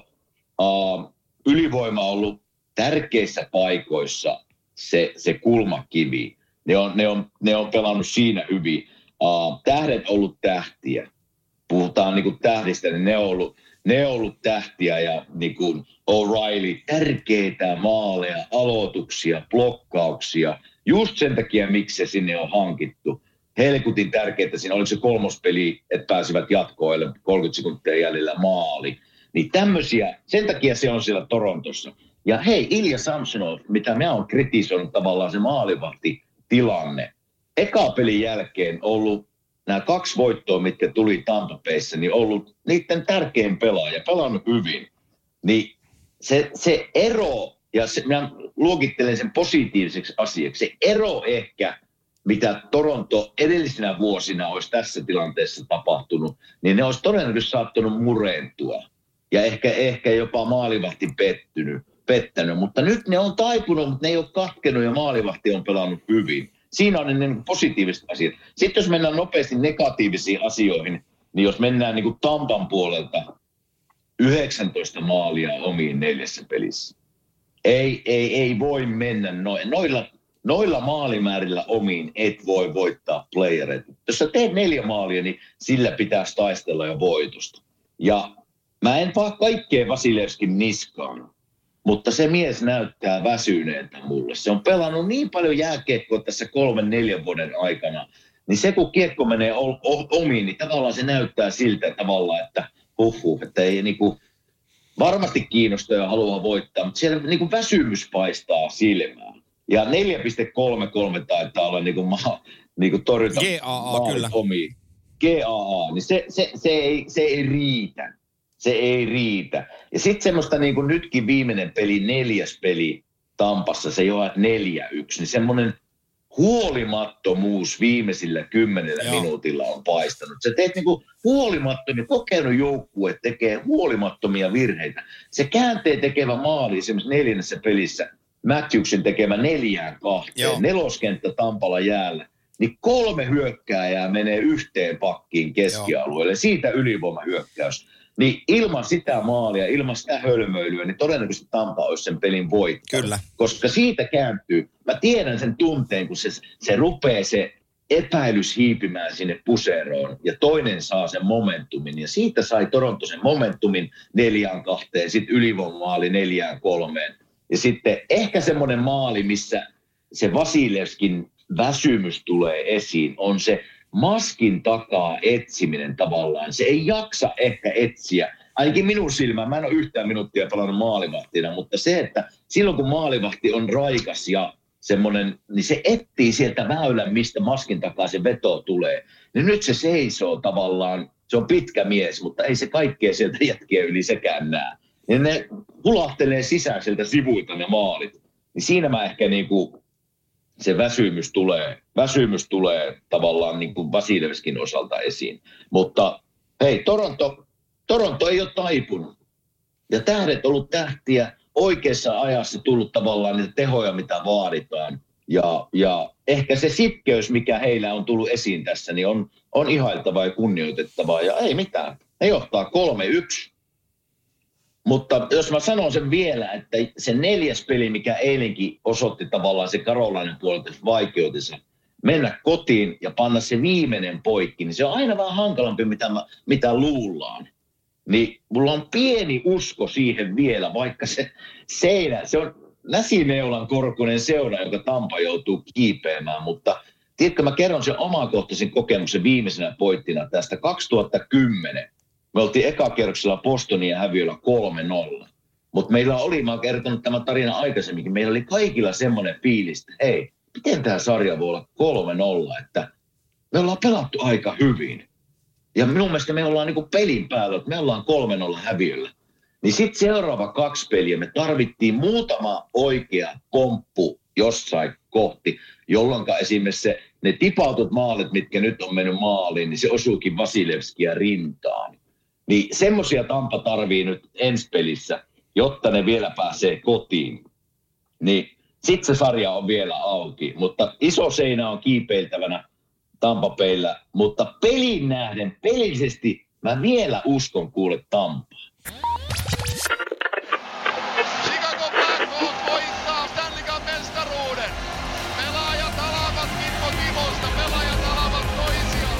uh, ylivoima on ollut tärkeissä paikoissa se, se kulmakivi. Ne on, ne, on, ne on pelannut siinä hyvin. Uh, tähdet on ollut tähtiä. Puhutaan niin kuin tähdistä, niin ne on ollut, ne on ollut tähtiä ja niin kuin O'Reilly, tärkeitä maaleja, aloituksia, blokkauksia. Just sen takia, miksi se sinne on hankittu. Helkutin tärkeää siinä, oliko se kolmospeli, että pääsivät jatkoille kolmekymmentä sekuntia jäljellä maali. Niin tämmöisiä, sen takia se on siellä Torontossa. Ja hei, Ilja Samsonov, mitä mä oon kritisoinut tavallaan se maalivahtitilanne. Eka pelin jälkeen ollut nämä kaksi voittoa, mitkä tuli Tampa Bayssä, niin ollut niiden tärkein pelaaja, pelannut hyvin. Niin se, se ero, ja se, mä luokittelen sen positiiviseksi asiaksi, se ero ehkä, mitä Toronto edellisinä vuosina olisi tässä tilanteessa tapahtunut, niin ne olisi todennäköisesti saattanut murentua. Ja ehkä, ehkä jopa maalivahti pettynyt, pettänyt. Mutta nyt ne on taipunut, mutta ne ei ole katkenut ja maalivahti on pelannut hyvin. Siinä on ne niin positiiviset asiat. Sitten jos mennään nopeasti negatiivisiin asioihin, niin jos mennään niin kuin Tampan puolelta yhdeksäntoista maalia omiin neljässä pelissä. Ei, ei, ei voi mennä noin. Noilla Noilla maalimäärillä omiin et voi voittaa playereita. Jos sä teet neljä maalia, niin sillä pitäisi taistella jo voitosta. Ja mä en vaan kaikkea Vasilevskin niskaan. mutta se mies näyttää väsyneeltä mulle. Se on pelannut niin paljon jääkiekkoa tässä kolmen, neljän vuoden aikana, niin se kun kiekko menee omiin, niin tavallaan se näyttää siltä tavalla, että huhhuh, että ei niinku varmasti kiinnostaa ja haluaa voittaa, mutta siellä niinku väsymys paistaa silmään. Ja neljä pilkku kolmekymmentäkolme taitaa olla niinku, ma, niinku torjunta G A A kyllä. Omiin. G A A, niin se, se, se, ei, se ei riitä. Se ei riitä. Ja sitten semmoista niin kuin nytkin viimeinen peli, neljäs peli Tampassa, se joat neljä yksi, niin semmoinen huolimattomuus viimeisillä kymmenellä Joo. minuutilla on paistanut. Se teet niin kuin huolimattomia, kokenut joukkue tekee huolimattomia virheitä. Se käänteen tekevä maali esimerkiksi neljännessä pelissä, Matthewsin tekemä neljään kahteen, Joo. neloskenttä Tampalla jäällä, niin kolme hyökkääjää menee yhteen pakkiin keskialueelle. Joo. Siitä ylivoimahyökkäys. Niin ilman sitä maalia, ilman sitä hölmöilyä, niin todennäköisesti Tampa olisi sen pelin voittanut. Kyllä. Koska siitä kääntyy, mä tiedän sen tunteen, kun se, se rupeaa se epäilys hiipimään sinne puseroon ja toinen saa sen momentumin. Ja siitä sai Toronto sen momentumin neljään kahteen, sitten ylivoimamaali neljään kolmeen. Ja sitten ehkä semmoinen maali, missä se Vasilevskin väsymys tulee esiin, on se maskin takaa etsiminen tavallaan. Se ei jaksa ehkä etsiä. Ainakin minun silmään, mä en ole yhtään minuuttia pelannut maalivahtina, mutta se, että silloin kun maalivahti on raikas ja semmoinen, niin se etsii sieltä väylän, mistä maskin takaa se veto tulee. Niin nyt se seisoo tavallaan, se on pitkä mies, mutta ei se kaikkea sieltä jätkiä yli sekään näe. Ja ne hulahtelee sisään sieltä sivuilta ne maalit. Niin siinä mä ehkä niinku se väsymys tulee, väsymys tulee tavallaan niin kuin Vasilevskin osalta esiin. Mutta hei, Toronto, Toronto ei ole taipunut. Ja tähdet on ollut tähtiä, oikeassa ajassa tullut tavallaan niitä tehoja, mitä vaaditaan. Ja, ja ehkä se sitkeys, mikä heillä on tullut esiin tässä, niin on, on ihailtavaa ja kunnioitettavaa. Ja ei mitään, ne johtaa kolme yksi. Mutta jos mä sanon sen vielä, että se neljäs peli, mikä eilenkin osoitti tavallaan se Karolainen puolelta vaikeutensa, mennä kotiin ja panna se viimeinen poikki, niin se on aina vähän hankalampi, mitä, mä, mitä luullaan. Niin mulla on pieni usko siihen vielä, vaikka se seinä, se on näsineulan korkuinen seura, joka Tampa joutuu kiipeämään, mutta tiedätkö, mä kerron sen omakohtaisen kokemuksen viimeisenä pointtina tästä kaksituhattakymmenen. Me oltiin ekakierroksella Bostonia häviöllä kolme nolla. Mutta meillä oli, mä oon kertonut tämän tarinan aikaisemminkin, meillä oli kaikilla semmoinen fiilis, että hei, miten tämä sarja voi olla kolme nolla, että me ollaan pelattu aika hyvin. Ja minun mielestä me ollaan niinku pelin päällä, että me ollaan kolme nolla häviöllä. Niin sitten seuraava kaksi peliä, me tarvittiin muutama oikea pomppu jossain kohti, jolloin esimerkiksi se, ne tipautut maalit, mitkä nyt on mennyt maaliin, niin se osuukin Vasilevskia rintaan. Niin semmoisia Tampa tarvii nyt ensi pelissä, jotta ne vielä pääsee kotiin. Niin sitten se sarja on vielä auki. Mutta iso seinä on kiipeiltävänä Tampa-peillä. Mutta pelin nähden, pelillisesti mä vielä uskon kuule Tampaa. Chicago Blackhawks voittaa Stanley Cup -mestaruuden. Pelaajat alavat Kimmo Timosta, pelaajat alavat toisiaan.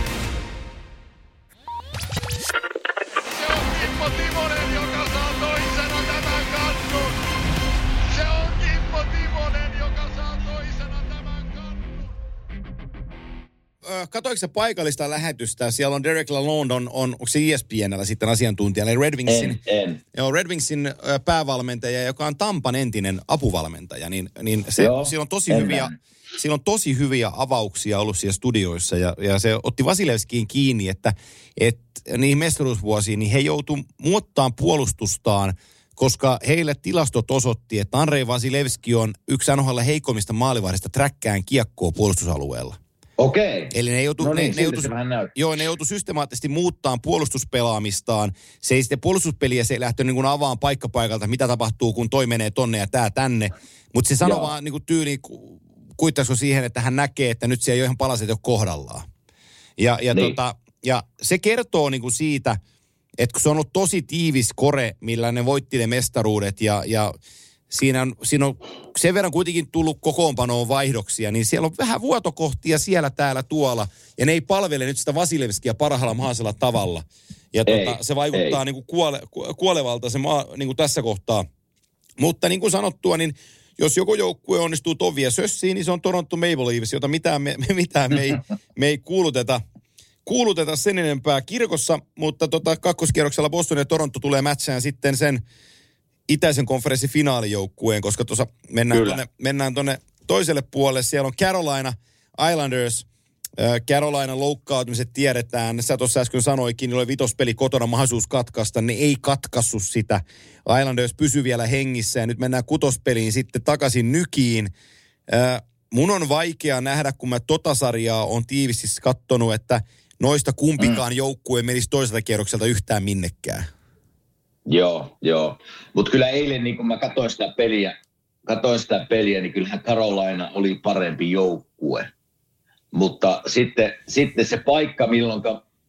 Se on Kimmo Timonen, joka saa toisena tämän kannun. Se on Kimmo Timonen, joka saa toisena tämän kannun. Katoiko sä paikallista lähetystä? Siellä on Derek Lalonde, on, on onko se E S P N:llä sitten asiantuntijana, eli Red Wingsin, En, en. joo, Red Wingsin päävalmentaja, joka on Tampan entinen apuvalmentaja, niin, niin se, joo, siellä on tosi hyviä, siellä on tosi hyviä avauksia ollut siellä studioissa, ja, ja se otti Vasilevskiin kiinni, että, että niihin mestaruusvuosiin, niin he joutu muuttaan puolustustaan, koska heille tilastot osoitti, että Andrei Vasilevski on yksi N H L heikommista maalivahdista träkkään kiekkoa puolustusalueella. Okei. Eli ne joutu, no niin, ne, ne joutu, joo, ne joutu systemaattisesti muuttaan puolustuspelaamistaan. Se ei sitten puolustuspeliä, se ei lähtenyt niin kuin avaan paikkapaikalta, mitä tapahtuu, kun toi menee tonne ja tää tänne. Mutta se sanoo vaan niin kuin tyyliin, kuittaisiko siihen, että hän näkee, että nyt siellä jo ihan palaset jo kohdallaan. Ja, ja, niin. tota, ja se kertoo niin kuin siitä, että kun se on ollut tosi tiivis kore, millä ne voitti ne mestaruudet ja, ja Siinä on, siinä on sen verran kuitenkin tullut kokoonpanoon vaihdoksia, niin siellä on vähän vuotokohtia siellä, täällä, tuolla. Ja ne ei palvele nyt sitä Vasilevskia parhaalla mahdollisella tavalla. Ja ei, tota, se vaikuttaa niin kuin kuole, kuolevalta se maa, niin kuin tässä kohtaa Mutta niin kuin sanottua, niin jos joku joukkue onnistuu tovia sössiin, niin se on Toronto Maple Leafs, jota mitään me, mitään me, ei, me ei kuuluteta, kuuluteta sen enempää kirkossa, mutta tota, kakkoskierroksella Boston ja Toronto tulee matchään sitten sen itäisen konferenssin finaalijoukkueen, koska tuossa mennään tuonne, mennään tuonne toiselle puolelle. Siellä on Carolina Islanders. Carolina loukkaantumiset tiedetään. Sä tuossa äsken sanoikin, niin oli vitospeli kotona mahdollisuus katkaista. Ne ei katkassu sitä. Islanders pysy vielä hengissä ja nyt mennään kutospeliin sitten takaisin Nykiin. Mun on vaikea nähdä, kun mä tota sarjaa on tiivisti kattonut, että noista kumpikaan mm. joukkue menisi toiselta kierrokselta yhtään minnekään. Joo, joo. Mutta kyllä eilen, niin kun mä katsoin sitä peliä, katsoin sitä peliä, niin kyllähän Carolina oli parempi joukkue. Mutta sitten, sitten se paikka, milloin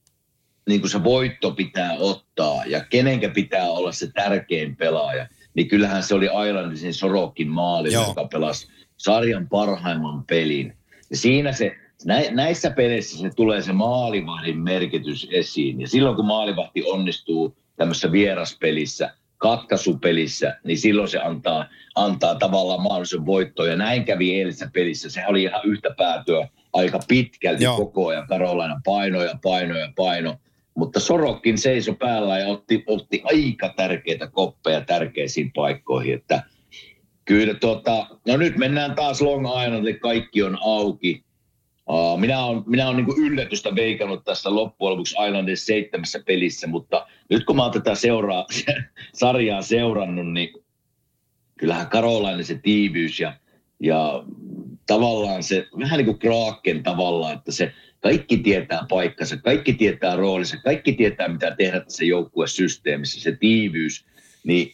niin se voitto pitää ottaa ja kenenkä pitää olla se tärkein pelaaja, niin kyllähän se oli Islandersin Sorokin maali, Joo. joka pelasi sarjan parhaimman pelin. Ja siinä se, nä, näissä peleissä se tulee se maalivahdin merkitys esiin. Ja silloin kun maalivahti onnistuu tämmöisessä vieraspelissä, katkaisupelissä, niin silloin se antaa, antaa tavallaan mahdollisen voittoon. Ja näin kävi eilisessä pelissä. Se oli ihan yhtä päätyä aika pitkälti Joo. koko ajan. Carolina paino ja paino ja paino. Mutta Sorokin seisoi päällä ja otti, otti aika tärkeitä koppeja tärkeisiin paikkoihin. Että kyllä tota, no nyt mennään taas Long Islandille, kaikki on auki. Uh, minä olen minä olen niin kuin yllätystä veikannut tässä loppujen lopuksi Islandin seitsemässä pelissä, mutta nyt kun mä oon tätä seuraa, sarjaa seurannut, niin kyllähän Carolina se tiiviys ja, ja tavallaan se vähän niin kuin Kraken tavallaan, että se kaikki tietää paikkansa, kaikki tietää roolinsa, kaikki tietää mitä tehdä tässä joukkuesysteemissä, se tiiviys, niin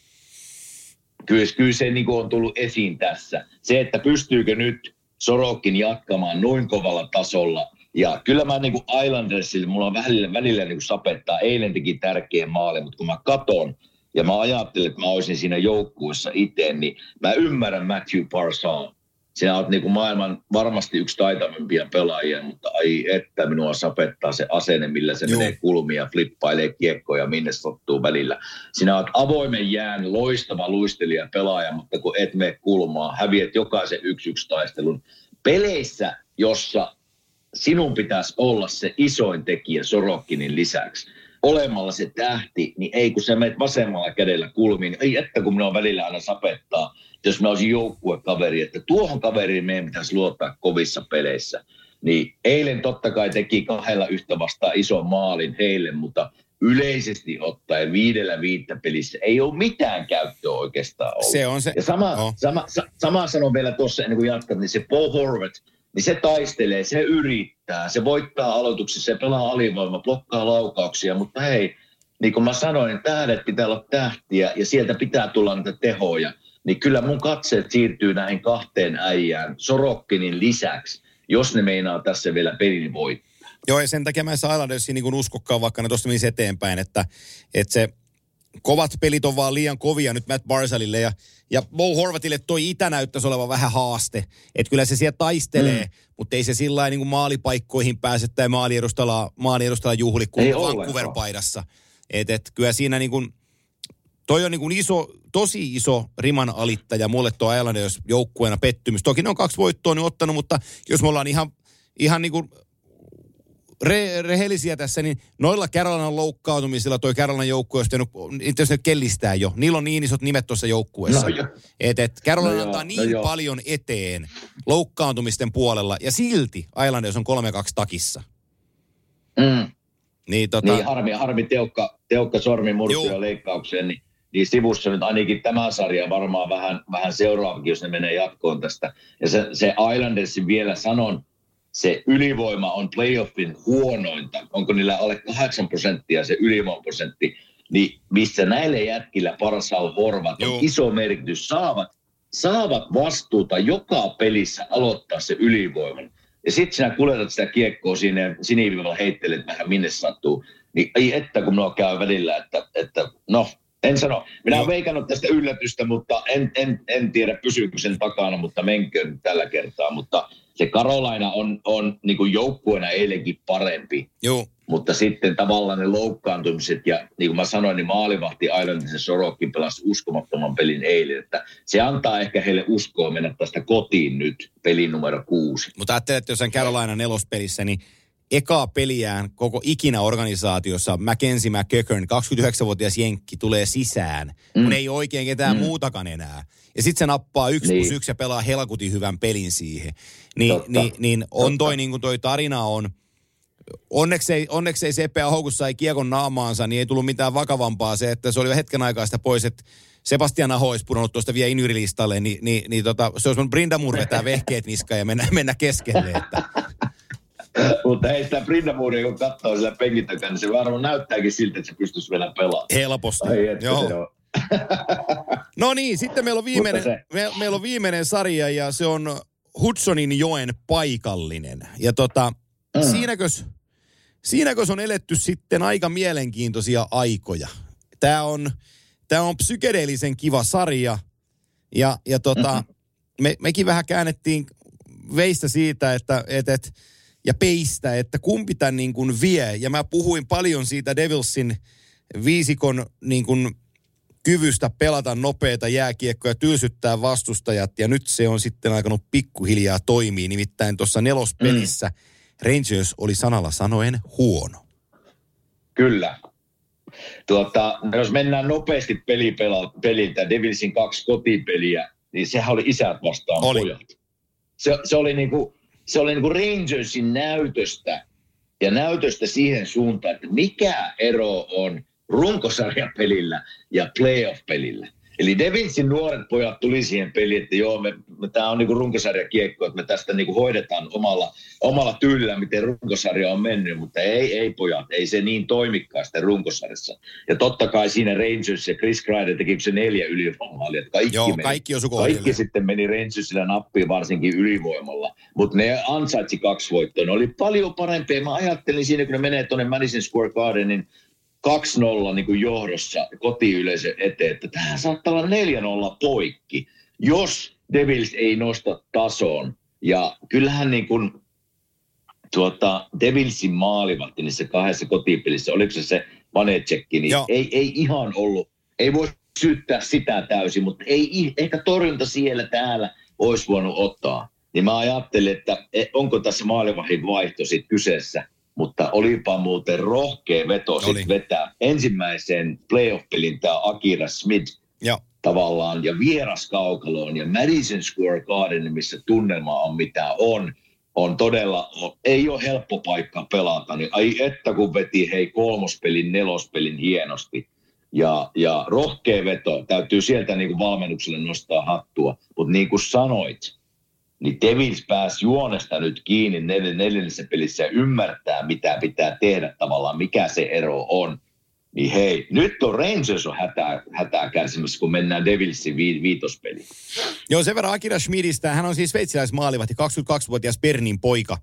kyllä, kyllä se niin kuin on tullut esiin tässä. Se, että pystyykö nyt Sorokin jatkamaan noin kovalla tasolla. Ja kyllä mä niin kuin Islandersille, mulla on välillä, välillä niin kuin sapettaa, eilen teki tärkeä maali, mutta kun mä katon ja mä ajattelin, että mä olisin siinä joukkuessa itse, niin mä ymmärrän Matthew Barzal. Sinä olet niin kuin maailman varmasti yksi taitavimpia pelaajia, mutta ai että minua sapettaa se asenne, millä se Joo. menee kulmiin ja flippailee kiekkoja, minne sattuu välillä. Sinä olet avoimen jään, loistava luistelija pelaaja, mutta kun et mene kulmaa, häviät jokaisen yksi yksi taistelun. Peleissä, jossa sinun pitäisi olla se isoin tekijä Sorokinin lisäksi, olemalla se tähti, niin ei kun sä menet vasemmalla kädellä kulmiin, niin ei että kun minua välillä aina sapettaa, jos mä olisin joukkuekaveri, että tuohon kaveriin meidän pitäisi luottaa kovissa peleissä. Niin eilen totta kai teki kahdella yhtä vastaan ison maalin heille, mutta yleisesti ottaen viidellä viittä pelissä ei ole mitään käyttöä oikeastaan ollut. Se on se. Ja sama, oh. sama, sa, sama sanon vielä tuossa ennen kuin jatkat, niin se Paul Horvat, niin se taistelee, se yrittää, se voittaa aloituksessa, se pelaa alivoima, blokkaa laukauksia, mutta hei, niin kuin mä sanoin, niin tähdet pitää olla tähtiä ja sieltä pitää tulla niitä tehoja. Niin kyllä mun katseet siirtyy näihin kahteen äijään Sorokinin lisäksi, jos ne meinaa tässä vielä pelin voittaa. Joo, ja sen takia mä en saa Islandersiin niin uskokkaan, vaikka ne tuosta menisi eteenpäin, että, että se kovat pelit on vaan liian kovia nyt Matt Barzalille ja, ja Bo Horvatille toi itä näyttäisi olevan vähän haaste. Että kyllä se siellä taistelee, mm. mutta ei se sillä lailla niin maalipaikkoihin pääse tai maaliedustalla, maaliedustalla juhli kuin Vancouver-paidassa. Että et, kyllä siinä niin kuin, toi on niin kuin iso, tosi iso riman alittaja mulle tuo Islanders joukkueena pettymys. Toki ne on kaksi voittoa nyt ottanut, mutta jos me ollaan ihan, ihan niin kuin Re, rehellisiä tässä, niin noilla Carolinan loukkaantumisilla toi Carolinan joukkue olisi tehnyt, jos ne kellistää jo. Niillä on niin isot nimet tuossa joukkueessa. No, että et Carolina no, antaa niin no, paljon eteen loukkaantumisten puolella, ja silti Islanders on kolme kaksi takissa. Mm. Niin, tota... niin harmi, harmi teukka, teukka sormi murtuja leikkaukseen, niin, niin sivussa nyt ainakin tämä sarja varmaan vähän, vähän seuraavakin, jos ne menee jatkoon tästä. Ja se, se Islandersin vielä sanon, se ylivoima on playoffin huonointa. Onko niillä alle kahdeksan prosenttia se ylivoimaprosentti, niin missä näille jätkillä Barzal, Horvat on iso merkitys. Saavat, saavat vastuuta joka pelissä aloittaa se ylivoiman. Ja sitten sinä kuljetat sitä kiekkoa sinne siniviivalla heittelet vähän minne sattuu. Niin ei että kun minua käy välillä, että, että no en sano. Minä olen veikannut tästä yllätystä, mutta en, en, en tiedä pysyykö sen takana, mutta menköön tällä kertaa. Mutta se Carolina on, on niin kuin joukkueena eilenkin parempi. Joo. Mutta sitten tavallaan ne loukkaantumiset ja niin kuin mä sanoin, niin maalivahti Islandsin Sorokin pelasi uskomattoman pelin eilen. Että se antaa ehkä heille uskoa mennä tästä kotiin nyt pelin numero kuusi. Mutta ajattelet, että jos on Carolina nelospelissä, niin ekaa peliään koko ikinä organisaatiossa Mackenzie McEachern, kaksikymmentäyhdeksänvuotias jenkki, tulee sisään, mm. kun ei oikein ketään mm. muutakaan enää. Ja sitten se nappaa yksi niin. plus yksi ja pelaa helkutin hyvän pelin siihen. Ni, niin, niin on toi, niin kuin toi tarina on. Onneksi ei, onneksi ei Seppe Ahokus sai kiekon naamaansa, niin ei tullut mitään vakavampaa se, että se oli jo hetken aikaa sitä pois, että Sebastian Aho olisi pudonnut tuosta vielä injurilistalle, niin, niin, niin tota, se olisi Brindamur vetää vehkeet niskaan ja mennä, mennä keskelle. Että. Mutta ei sitä Brindamuria, kun katsoo sillä penkin takana, niin se varmaan näyttääkin siltä, että se pystyisi vielä pelaamaan. Helposti, ai, että joo. Se on. No niin, sitten meillä on, viimeinen, me, meillä on viimeinen sarja ja se on Hudsonin joen paikallinen. Ja tota, mm. siinäkös, siinäkös on eletty sitten aika mielenkiintoisia aikoja. Tämä on, tää on psykedeellisen kiva sarja ja, ja tota, mm-hmm. me, mekin vähän käännettiin veistä siitä, että et, et, ja peistä, että kumpi tämän niin kuin vie. Ja mä puhuin paljon siitä Devilsin viisikon niin kuin kyvystä pelata nopeata jääkiekkoa ja tylsyttää vastustajat. Ja nyt se on sitten alkanut pikkuhiljaa toimii. Nimittäin tuossa nelospelissä mm. Rangers oli sanalla sanoen huono. Kyllä. Tuota, jos mennään nopeasti pelipela, peliltä, Devilsin kaksi kotipeliä, niin sehän oli isät vastaan oli. pojat. Se, se oli niinku, se oli niinku Rangersin näytöstä ja näytöstä siihen suuntaan, että mikä ero on runkosarjapelillä ja playoff-pelillä. Eli Devilsin nuoret pojat tuli siihen peliin, että joo, me, me, tämä on niinku runkosarjakiekko, että me tästä niinku hoidetaan omalla, omalla tyylillä, miten runkosarja on mennyt, mutta ei, ei pojat, ei se niin toimikaan sitten runkosarjassa. Ja totta kai siinä Rangers ja Chris Kreider teki se neljä ylivoimaalia, että kaikki, joo, meni, kaikki, kaikki sitten meni Rangersillä nappiin varsinkin ylivoimalla, mutta ne ansaitsi kaksi voittoa. Ne oli paljon parempia. Mä ajattelin siinä, kun ne menee tuonne Madison Square Gardenin kaksi nolla niin kuin johdossa kotiyleisön eteen, että tähän saattaa olla neljä nolla poikki, jos Devils ei nosta tasoon. Ja kyllähän niin kuin tuota, Devilsin maalivahti niissä kahdessa kotipelissä, oliko se se Vanecekki, niin ei, ei ihan ollut, ei voi syyttää sitä täysin, mutta ei, ehkä torjunta siellä täällä olisi voinut ottaa. Niin mä ajattelin, että onko tässä maalivahdin vaihto sitten kyseessä. Mutta olipa muuten rohkea veto sitten vetää ensimmäisen playoff-pelin tämä Akira Smith Joo. tavallaan ja vieras kaukaloon ja Madison Square Garden, missä tunnelma on mitä on, on todella, on, ei ole helppo paikka pelata. Niin ai että kun veti hei kolmospelin, nelospelin hienosti ja, ja rohkea veto, täytyy sieltä niin kuin valmennukselle nostaa hattua, mutta niin kuin sanoit, niin Devils pääsi juonesta nyt kiinni neljännessä pelissä ja ymmärtää, mitä pitää tehdä tavallaan, mikä se ero on. Niin hei, nyt on Rangers on hätää, hätää kärsimässä, kun mennään Devilsin vi- viitospeliin. Joo, sen verran Akira Schmidistä. Hän on siis sveitsiläismaalivahti, kaksikymmentäkaksivuotias Bernin poika.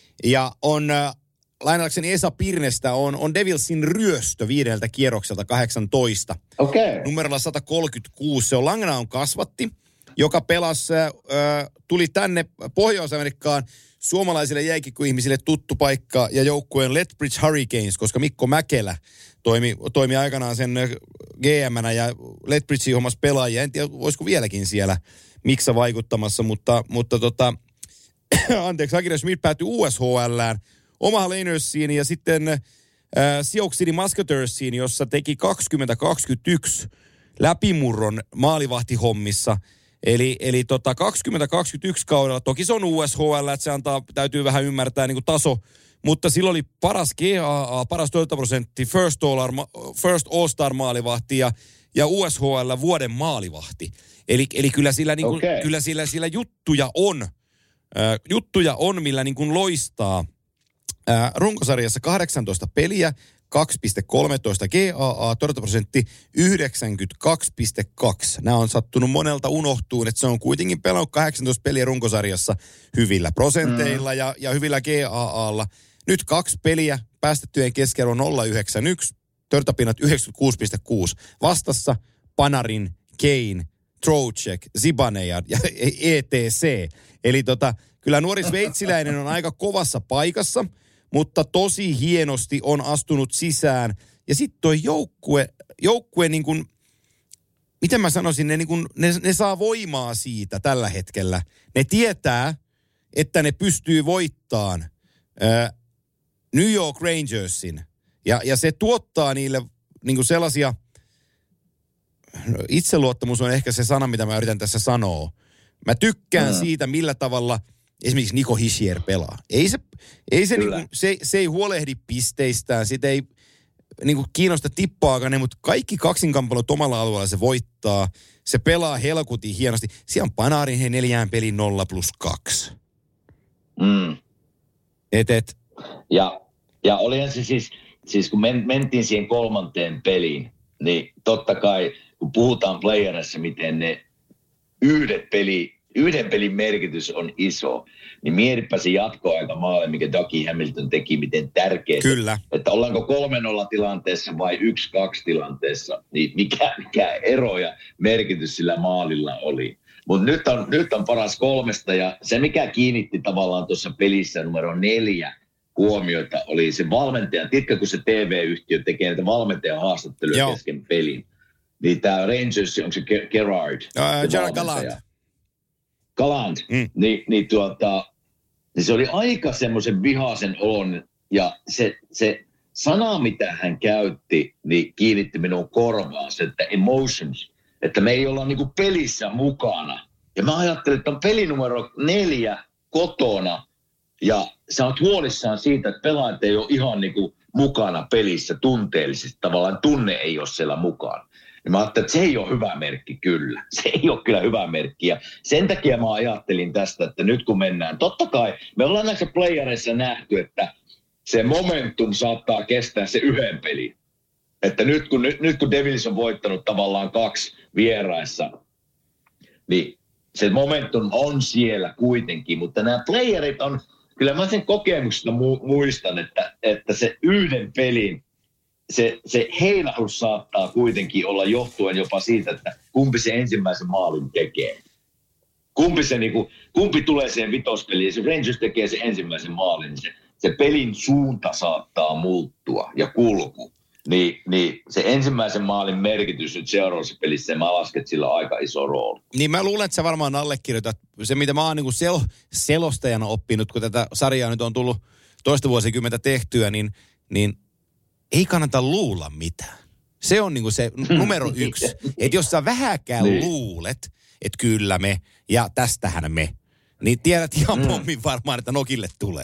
Ja on, äh, lainatakseni Esa Pirnestä, on, on Devilsin ryöstö viideltä kierrokselta kahdeksantoista. Okei. Okay. Numerolla sata kolmekymmentäkuusi. Se on Langenau kasvatti, joka pelasi, äh, tuli tänne Pohjois-Amerikkaan suomalaisille jääkiekkoihmisille tuttu paikka ja joukkueen Lethbridge Hurricanes, koska Mikko Mäkelä toimi, toimi aikanaan sen G M:nä ja Lethbridgein hommassa pelaajia. En tiedä, voisiko vieläkin siellä Miksa vaikuttamassa, mutta, mutta tota, anteeksi, Akira Schmid päätyi U S H L:ään, Omaha Lanersiin ja sitten äh, Sioux City Musketeersiin, jossa teki kaksikymmentä kaksikymmentäyksi läpimurron maalivahtihommissa. Eli, eli tota kaksikymmentä kaksikymmentäyksi kaudella, toki se on U S H L, että se antaa, täytyy vähän ymmärtää niin kuin taso, mutta sillä oli paras G A A, paras torjuntaprosentti, first, first All-Star maalivahti ja, ja U S H L vuoden maalivahti. Eli, eli kyllä, sillä, niin kuin, okay. kyllä sillä, sillä juttuja on, äh, juttuja on, millä niin kuin loistaa. Äh, runkosarjassa kahdeksantoista peliä, kaksi pilkku kolmetoista G A A, torjuntaprosentti yhdeksänkymmentäkaksi pilkku kaksi. Nämä on sattunut monelta unohtuun, että se on kuitenkin pelannut kahdeksantoista peliä runkosarjassa hyvillä prosenteilla mm. ja, ja hyvillä G A A:lla. Nyt kaksi peliä, päästettyjen keskiarvo nolla pilkku yhdeksänkymmentäyksi, torjuntapinnat yhdeksänkymmentäkuusi pilkku kuusi. Vastassa Panarin, Kane, Trocheck, Zibanejad ja E T C. Eli tota, kyllä nuori sveitsiläinen on aika kovassa paikassa, mutta tosi hienosti on astunut sisään. Ja sitten toi joukkue, joukkue niin kuin, miten mä sanoisin, ne, niin kuin, ne, ne saa voimaa siitä tällä hetkellä. Ne tietää, että ne pystyy voittamaan ää, New York Rangersin. Ja, ja se tuottaa niille niin kuin sellaisia, no, itseluottamus on ehkä se sana, mitä mä yritän tässä sanoa. Mä tykkään mm. siitä, millä tavalla esimerkiksi Nico Hischier pelaa. Ei se, ei se, niin kuin, se, se ei huolehdi pisteistään, sitä ei niin kuin kiinnosta tippaakaan, mutta kaikki kaksinkamppailut omalla alueella se voittaa. Se pelaa helkutin hienosti. Siellä on Panarin he neljään pelin nolla plus kaksi. Mm. Et, et. Ja, ja olihan se siis, siis kun men, mentiin siihen kolmanteen peliin, niin totta kai, kun puhutaan playerissa, miten ne yhdet peli, yhden pelin merkitys on iso, niin mietipä se jatkoaikamaali, mikä Dougie Hamilton teki, miten tärkeä. Kyllä. Että ollaanko kolme nolla tilanteessa vai yksi kaksi tilanteessa, niin mikä, mikä ero ja merkitys sillä maalilla oli. Mutta nyt on, nyt on paras kolmesta, ja se mikä kiinnitti tavallaan tuossa pelissä numero neljä huomiota oli se valmentaja. Tiedätkö, kun se T V-yhtiö tekee näitä valmentajan haastatteluja Joo. kesken pelin, niin tämä Rangers, onko se Gerard? Uh, Gerard Gallant. Gallant. Mm. Ni, niin, tuota, niin se oli aika semmoisen vihaisen olon, ja se, se sana, mitä hän käytti, niin kiinnitti minun korvaan, se, että emotions, että me ei olla niinku pelissä mukana. Ja mä ajattelin, että on pelinumero neljä kotona, ja sä oot huolissaan siitä, että pelaajat ei ole ihan niinku mukana pelissä tunteellisesti. Tavallaan tunne ei ole siellä mukana. Ja mä ajattelin, että se ei ole hyvä merkki kyllä. Se ei ole kyllä hyvä merkki. Ja sen takia mä ajattelin tästä, että nyt kun mennään, totta kai me ollaan näissä playereissa nähty, että se momentum saattaa kestää se yhden pelin. Että nyt kun, nyt, nyt kun Devils on voittanut tavallaan kaksi vieraissa, niin se momentum on siellä kuitenkin. Mutta nämä playerit on, kyllä mä sen kokemuksesta mu- muistan, että, että se yhden pelin, se, se heilahdus saattaa kuitenkin olla johtuen jopa siitä, että kumpi se ensimmäisen maalin tekee. Kumpi, se, niin kuin, kumpi tulee siihen vitospeliin, ja se Rangers tekee sen ensimmäisen maalin, niin se, se pelin suunta saattaa muuttua ja kulku. Niin, niin se ensimmäisen maalin merkitys nyt seuraavassa pelissä, mä lasken, että sillä on aika iso rooli. Niin mä luulen, että sä varmaan allekirjoitat se, mitä mä oon niin kuin sel- selostajana oppinut, kun tätä sarjaa nyt on tullut toista vuosikymmentä tehtyä, niin, niin ei kannata luulla mitään. Se on niin kuin se numero yksi. Että jos sä vähäkään niin luulet, että kyllä me ja tästähän me, niin tiedät ihan pommin varmaan, että nokille tulee.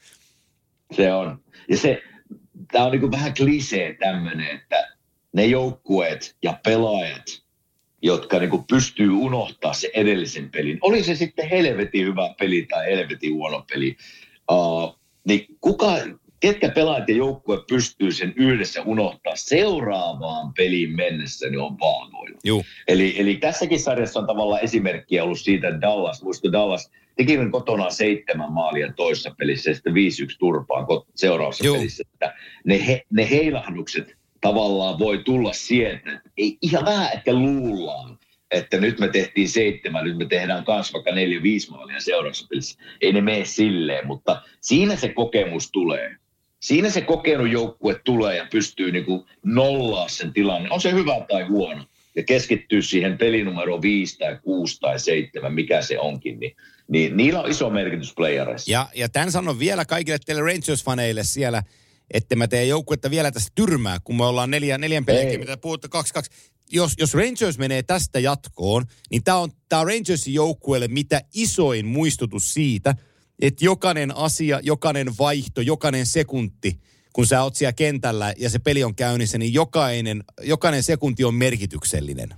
Se on. Ja se, tää on niin kuin vähän klisee tämmöinen, että ne joukkueet ja pelaajat, jotka niin kuin pystyy unohtaa se edellisen pelin, oli se sitten helvetin hyvä peli tai helvetin huono peli, uh, niin kuka, ketkä pelaajat ja joukkue pystyy sen yhdessä unohtaa seuraavaan peliin mennessä, niin on vahvoilla. Eli, eli tässäkin sarjassa on tavallaan esimerkkiä ollut siitä, että Dallas, muista Dallas, teki kotona seitsemän maalia toisessa pelissä ja sitten viisi yksi turpaan seuraavassa Juh. pelissä. Että ne, he, ne heilahdukset tavallaan voi tulla sieltä. Ei ihan vähän ehkä luullaan, että nyt me tehtiin seitsemän, nyt me tehdään kans vaikka neljä, viisi maalia seuraavassa pelissä. Ei ne mene silleen, mutta siinä se kokemus tulee. Siinä se kokenut joukkue tulee ja pystyy niinku nollaa sen tilanne. On se hyvä tai huono. Ja keskittyy siihen pelinumero viisi tai kuusi tai seitsemän, mikä se onkin, niin, niin niillä on iso merkitys playereissa. Ja, ja tämän sanon vielä kaikille teille Rangers-faneille siellä, että mä teen joukkuetta vielä tästä tyrmää, kun me ollaan neljä, neljän pelin, mitä puhutte kaksi kaksi. Jos, jos Rangers menee tästä jatkoon, niin tämä on, tää on Rangersin joukkueelle mitä isoin muistutus siitä, että jokainen asia, jokainen vaihto, jokainen sekunti, kun sä oot siellä kentällä ja se peli on käynnissä, niin jokainen, jokainen sekunti on merkityksellinen.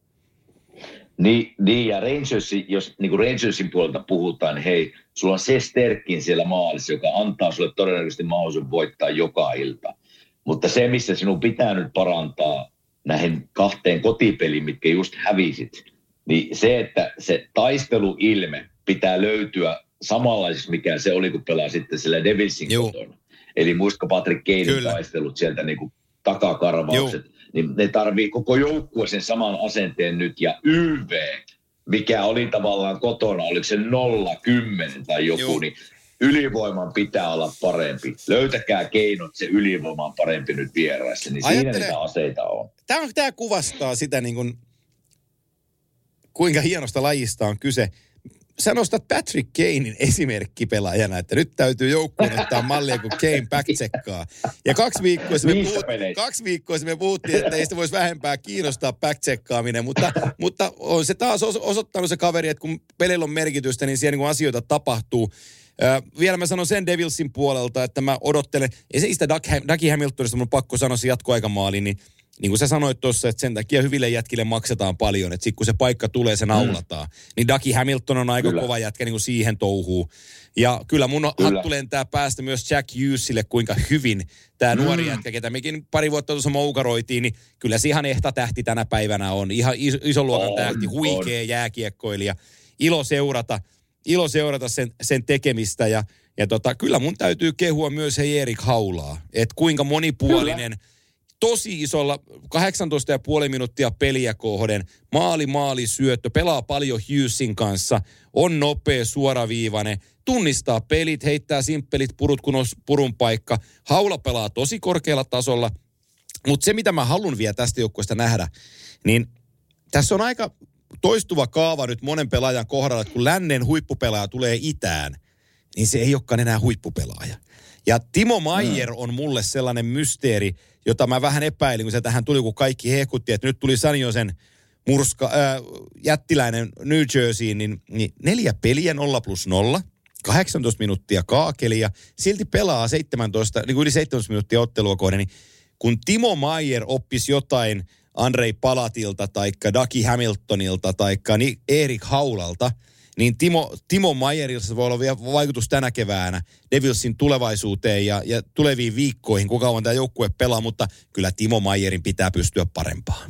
Niin, niin ja Rangersin, jos niin kuin Rangersin puolelta puhutaan, niin hei, sulla on se Sterkin siellä maalissa, joka antaa sulle todennäköisesti mahdollisuuden voittaa joka ilta. Mutta se, missä sinun pitää nyt parantaa näihin kahteen kotipeliin, mitkä just hävisit, niin se, että se taisteluilme pitää löytyä samanlaisiksi, mikä se oli, kun pelaa sitten sillä Devilsin kotona. Eli muistatko Patrick Kanein taistelut sieltä niin kuin takakarvaukset, Juh. niin ne tarvii koko joukkue sen saman asenteen nyt, ja Y V mikä oli tavallaan kotona, oliko se nolla kymmenen tai joku, Juh. niin ylivoiman pitää olla parempi. Löytäkää keinot, se ylivoima on parempi nyt vieraissa, niin Ajattele, siinä niitä aseita on. Tämä, tämä kuvastaa sitä, niin kuin, kuinka hienosta lajista on kyse. Sä nostat Patrick Kanein esimerkkipelaajana, että nyt täytyy joukkueen ottaa mallia, kun Kane backcheckkaa. Ja kaksi viikkoa me, puhut, kaksi viikkoa me puhuttiin, että ei sitä voisi vähempää kiinnostaa backcheckaaminen, mutta, mutta on se taas osoittanut se kaveri, että kun pelillä on merkitystä, niin siellä niin kuin asioita tapahtuu. Äh, vielä mä sanon sen Devilsin puolelta, että mä odottelen, ei se sitä Dougie Hamiltonista, mun on pakko sanoa se jatkoaikamaaliin, niin niin kuin sä sanoit tuossa, että sen takia hyville jätkille maksetaan paljon, että sitten kun se paikka tulee, se naulataan. Mm. Niin Dougie Hamilton on aika kyllä. kova jätkä niin kuin siihen touhuu. Ja kyllä mun kyllä. hattu lentää päästä myös Jack Hughesille, kuinka hyvin tämä mm. nuori jätkä, ketä mekin pari vuotta tuossa moukaroitiin, niin kyllä se ihan ehta tähti tänä päivänä on. Ihan iso, ison luokan on, tähti, huikea on. jääkiekkoilija. Ilo seurata, ilo seurata sen, sen tekemistä ja, ja tota, kyllä mun täytyy kehua myös hei Erik Haulaa, että kuinka monipuolinen kyllä. tosi isolla, kahdeksantoista pilkku viisi minuuttia peliä kohden, maali, maali, syöttö, pelaa paljon Hughesin kanssa, on nopea, suoraviivainen, tunnistaa pelit, heittää simppelit purut, kun on purun paikka. Haula pelaa tosi korkealla tasolla, mutta se mitä mä haluan vielä tästä joukkueesta nähdä, niin tässä on aika toistuva kaava nyt monen pelaajan kohdalla, että kun lännen huippupelaaja tulee itään, niin se ei olekaan enää huippupelaaja. Ja Timo Maier on mulle sellainen mysteeri, jota mä vähän epäilin, kun se tähän tuli, kun kaikki hehkutti, että nyt tuli Sanjosen murska, äh, jättiläinen New Jerseyin, niin, niin neljä peliä nolla plus nolla, kahdeksantoista minuuttia kaakelia, silti pelaa seitsemäntoista, niin kuin yli seitsemäntoista minuuttia ottelua kohden, niin kun Timo Maier oppisi jotain Andrei Palatilta, taikka Dougie Hamiltonilta, taikka niin Erik Haulalta, niin Timo, Timo Maierilta voi olla vielä vaikutus tänä keväänä Devilsin tulevaisuuteen ja, ja tuleviin viikkoihin, kuinka kauan tämä joukkue pelaa, mutta kyllä Timo Maierin pitää pystyä parempaan.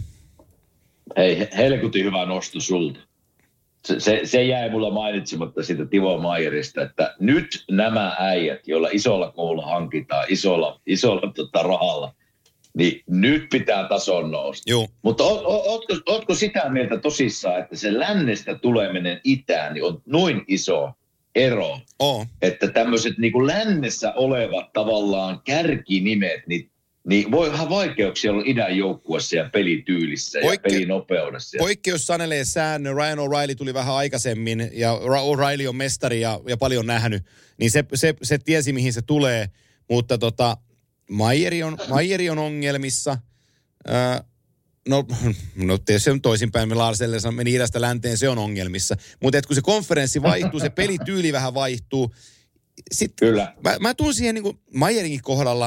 Hei, helkutin hyvä nosto sulta. Se, se, se jäi mulla mainitsematta siitä Timo Maierista, että nyt nämä äijät, joilla isolla koululla hankitaan, isolla, isolla tota, rahalla, niin nyt pitää tason nousta. Joo. Mutta oot, ootko, ootko sitä mieltä tosissaan, että se lännestä tuleminen itään niin on noin iso ero, oh. että tämmöiset niin kuin lännessä olevat tavallaan kärkinimet, niin, niin voi ihan vaikeuksia olla idän joukkuessa ja pelityylissä Poikke- ja pelinopeudessa. Poikkeus sanelee säännön. Ryan O'Reilly tuli vähän aikaisemmin ja O'Reilly on mestari ja, ja paljon nähnyt, niin se, se, se tiesi mihin se tulee, mutta tota... Maieri on, Maieri on ongelmissa. Öö, no, no se on toisinpäin. Larselle meni idästä länteen, se on ongelmissa. Mutta kun se konferenssi vaihtuu, se pelityyli vähän vaihtuu. Sitten Kyllä. Mä, mä tuun siihen niin kuin Maierinkin kohdalla,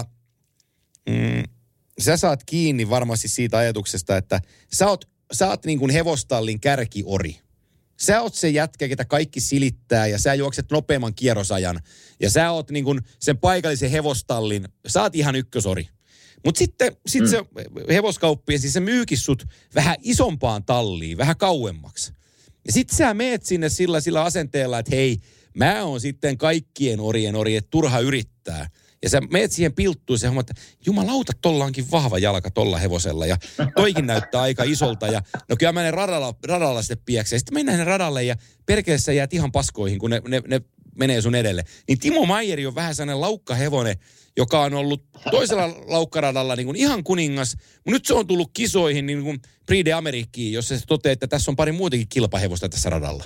mm, sä saat kiinni varmasti siitä ajatuksesta, että sä oot, sä oot niin kuin hevostallin kärkiori. Sä oot se jätkä, ketä kaikki silittää ja sä juokset nopeamman kierrosajan. Ja sä oot niin kuin sen paikallisen hevostallin, sä oot ihan ykkösori. Mutta sitten sit mm. se hevoskauppien, siis se myykin sut vähän isompaan talliin, vähän kauemmaksi. Ja sit sä meet sinne sillä, sillä asenteella, että hei, mä oon sitten kaikkien orien ori, että turha yrittää. Ja sä meet siihen pilttuun ja sä huomaat, että jumalauta, tolla onkin vahva jalka tolla hevosella. Ja toikin näyttää aika isolta. Ja no kyllä mä menen radalla, radalla sitten piekseen. Sitten mennään ne radalle ja perkeessä jäät ihan paskoihin, kun ne, ne, ne menee sun edelle. Niin Timo Maieri on vähän sellainen laukkahevonen, joka on ollut toisella laukkaradalla niin kuin ihan kuningas. Mutta nyt se on tullut kisoihin niin kuin Prix d'Amériquiin, jossa se toteaa, että tässä on pari muutakin kilpahevosta tässä radalla.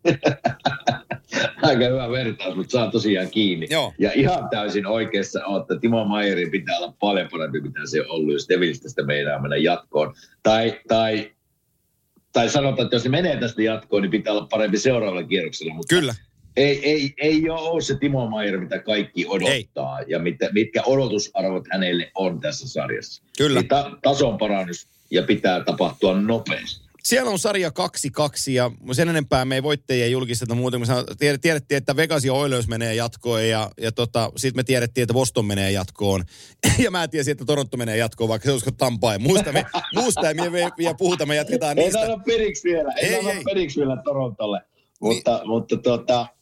Aika hyvä vertaus, mutta saa tosiaan kiinni. Joo. Ja ihan täysin oikeassa on, että Timo Maierin pitää olla paljon parempi, mitä se on ollut, jos Devilistä sitä meinaa mennä jatkoon. Tai, tai, tai sanotaan, että jos se menee tästä jatkoon, niin pitää olla parempi seuraavalla kierroksella. Mutta Kyllä. Ei, ei, ei ole se Timo Maier, mitä kaikki odottaa ei. Ja mitä, mitkä odotusarvot hänelle on tässä sarjassa. Kyllä. Niin ta, tason parannus ja pitää tapahtua nopeasti. Siellä on sarja kaksi kaksi ja sen enempää me ei voittajia julkisteta muuten, kun tiedettiin, että Vegas ja Oilers menee jatkoon ja, ja tota, sitten me tiedettiin, että Boston menee jatkoon. Ja mä tiesin, että Toronto menee jatkoon, vaikka se olisiko Tampa. Muusta, me, muusta ei me vielä puhuta, me jatketaan niistä. Ei anna periksi vielä, ei, ei anna periksi vielä Torontolle. Mutta, niin. mutta tota,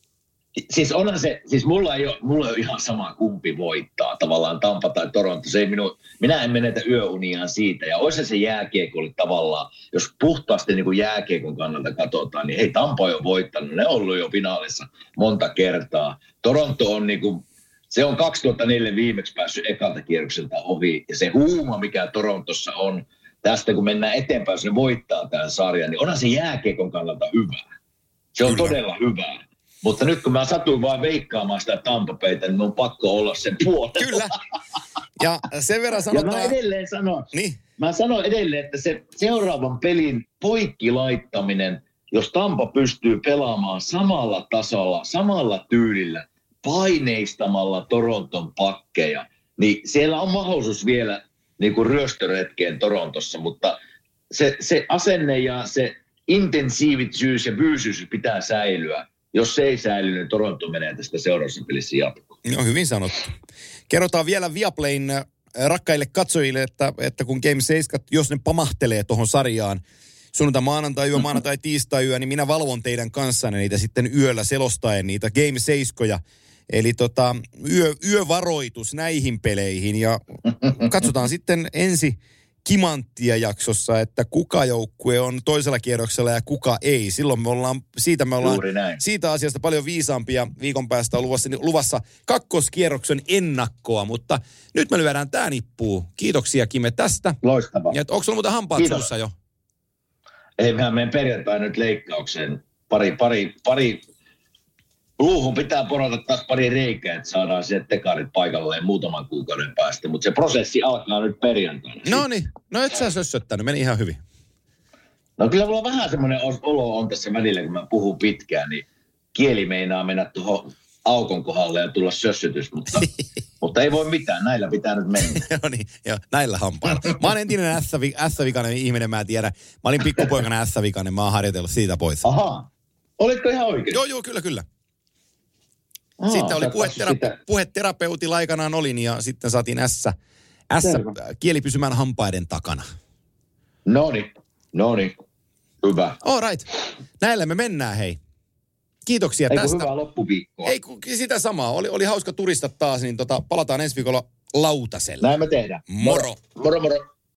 Siis onhan se, siis mulla ei ole, mulla ei ole ihan sama kumpi voittaa, tavallaan Tampa tai Toronto. Se ei minu, minä en menetä yöuniaan siitä. Ja olisi se jääkiekko oli tavallaan, jos puhtaasti niin kuin jääkiekon kannalta katsotaan, niin hei, Tampa on jo voittanut. Ne on ollut jo finaalissa monta kertaa. Toronto on niin kuin, se on kaksituhattaneljä viimeksi päässyt ekalta kierrokselta ohi. Ja se huuma, mikä Torontossa on, tästä kun mennään eteenpäin, jos ne voittaa tämän sarjan, niin onhan se jääkiekon kannalta hyvä. Se on Kyllä. todella hyvä. Mutta nyt kun mä satuin vaan veikkaamaan sitä Tampa Baytä, niin on pakko olla sen puolella. Kyllä. Ja sen verran sanotaan... Ja mä edelleen sanon, niin. mä sanon edelleen, että se seuraavan pelin poikkilaittaminen, jos Tampa pystyy pelaamaan samalla tasolla, samalla tyylillä, paineistamalla Toronton pakkeja, niin siellä on mahdollisuus vielä niin kuin ryöstöretkeen Torontossa, mutta se, se asenne ja se intensiivisyys ja byysyys pitää säilyä. Jos se ei säily, niin Toronto menee tästä seuraavassa pelissä jatkoon. No hyvin sanottu. Kerrotaan vielä Viaplayn rakkaille katsojille, että, että kun Game seitsemän, jos ne pamahtelee tuohon sarjaan sunnuntai, maanantai, yö, maanantai, tiistai, yö, niin minä valvon teidän kanssanne niitä sitten yöllä selostaen niitä Game seitsemän. Eli tota, yö, yövaroitus näihin peleihin ja katsotaan sitten ensi kimanttia jaksossa, että kuka joukkue on toisella kierroksella ja kuka ei. Silloin me ollaan, siitä me ollaan siitä asiasta paljon viisaampia. Viikon päästä on luvassa, luvassa kakkoskierroksen ennakkoa, mutta nyt me lyödään tää nippuun. Kiitoksia Kime tästä. Loistavaa. Ja onko sulla muuten hampaat suussa jo? Ei, mehän menen perjantaina nyt leikkaukseen. Pari, pari, pari. Luuhun pitää porata taas pari reikää, että saadaan sieltä tekarit paikalleen muutaman kuukauden päästä. Mutta se prosessi alkaa nyt perjantaina. No niin, no et sä sössöttänyt, meni ihan hyvin. No kyllä mulla vähän semmoinen olo on tässä välillä, kun mä puhun pitkään, niin kieli meinaa mennä tuohon aukon kohdalle ja tulla sössötys, mutta, mutta ei voi mitään, näillä pitää nyt mennä. No niin, joo, näillä hampailla. Mä oon entinen ässävikainen ihminen, mä en tiedä. Mä olin pikkupoikana ässävikainen, mä oon harjoitellut siitä pois. Ahaa, olitko ihan oikein? Joo, joo, kyllä, kyllä. Aa, sitten oli puhetera- puheterapeutilla aikanaan olin ja sitten saatiin ässä, ässä kieli pysymään hampaiden takana. Noniin, noniin. Hyvä. All right. Näillä me mennään, hei. Kiitoksia Eiku tästä. Hyvää loppuviikkoa. Ei, sitä samaa. Oli, oli hauska turista taas, niin tota, palataan ensi viikolla lautaselle. Näin me tehdään. Moro. Moro, moro.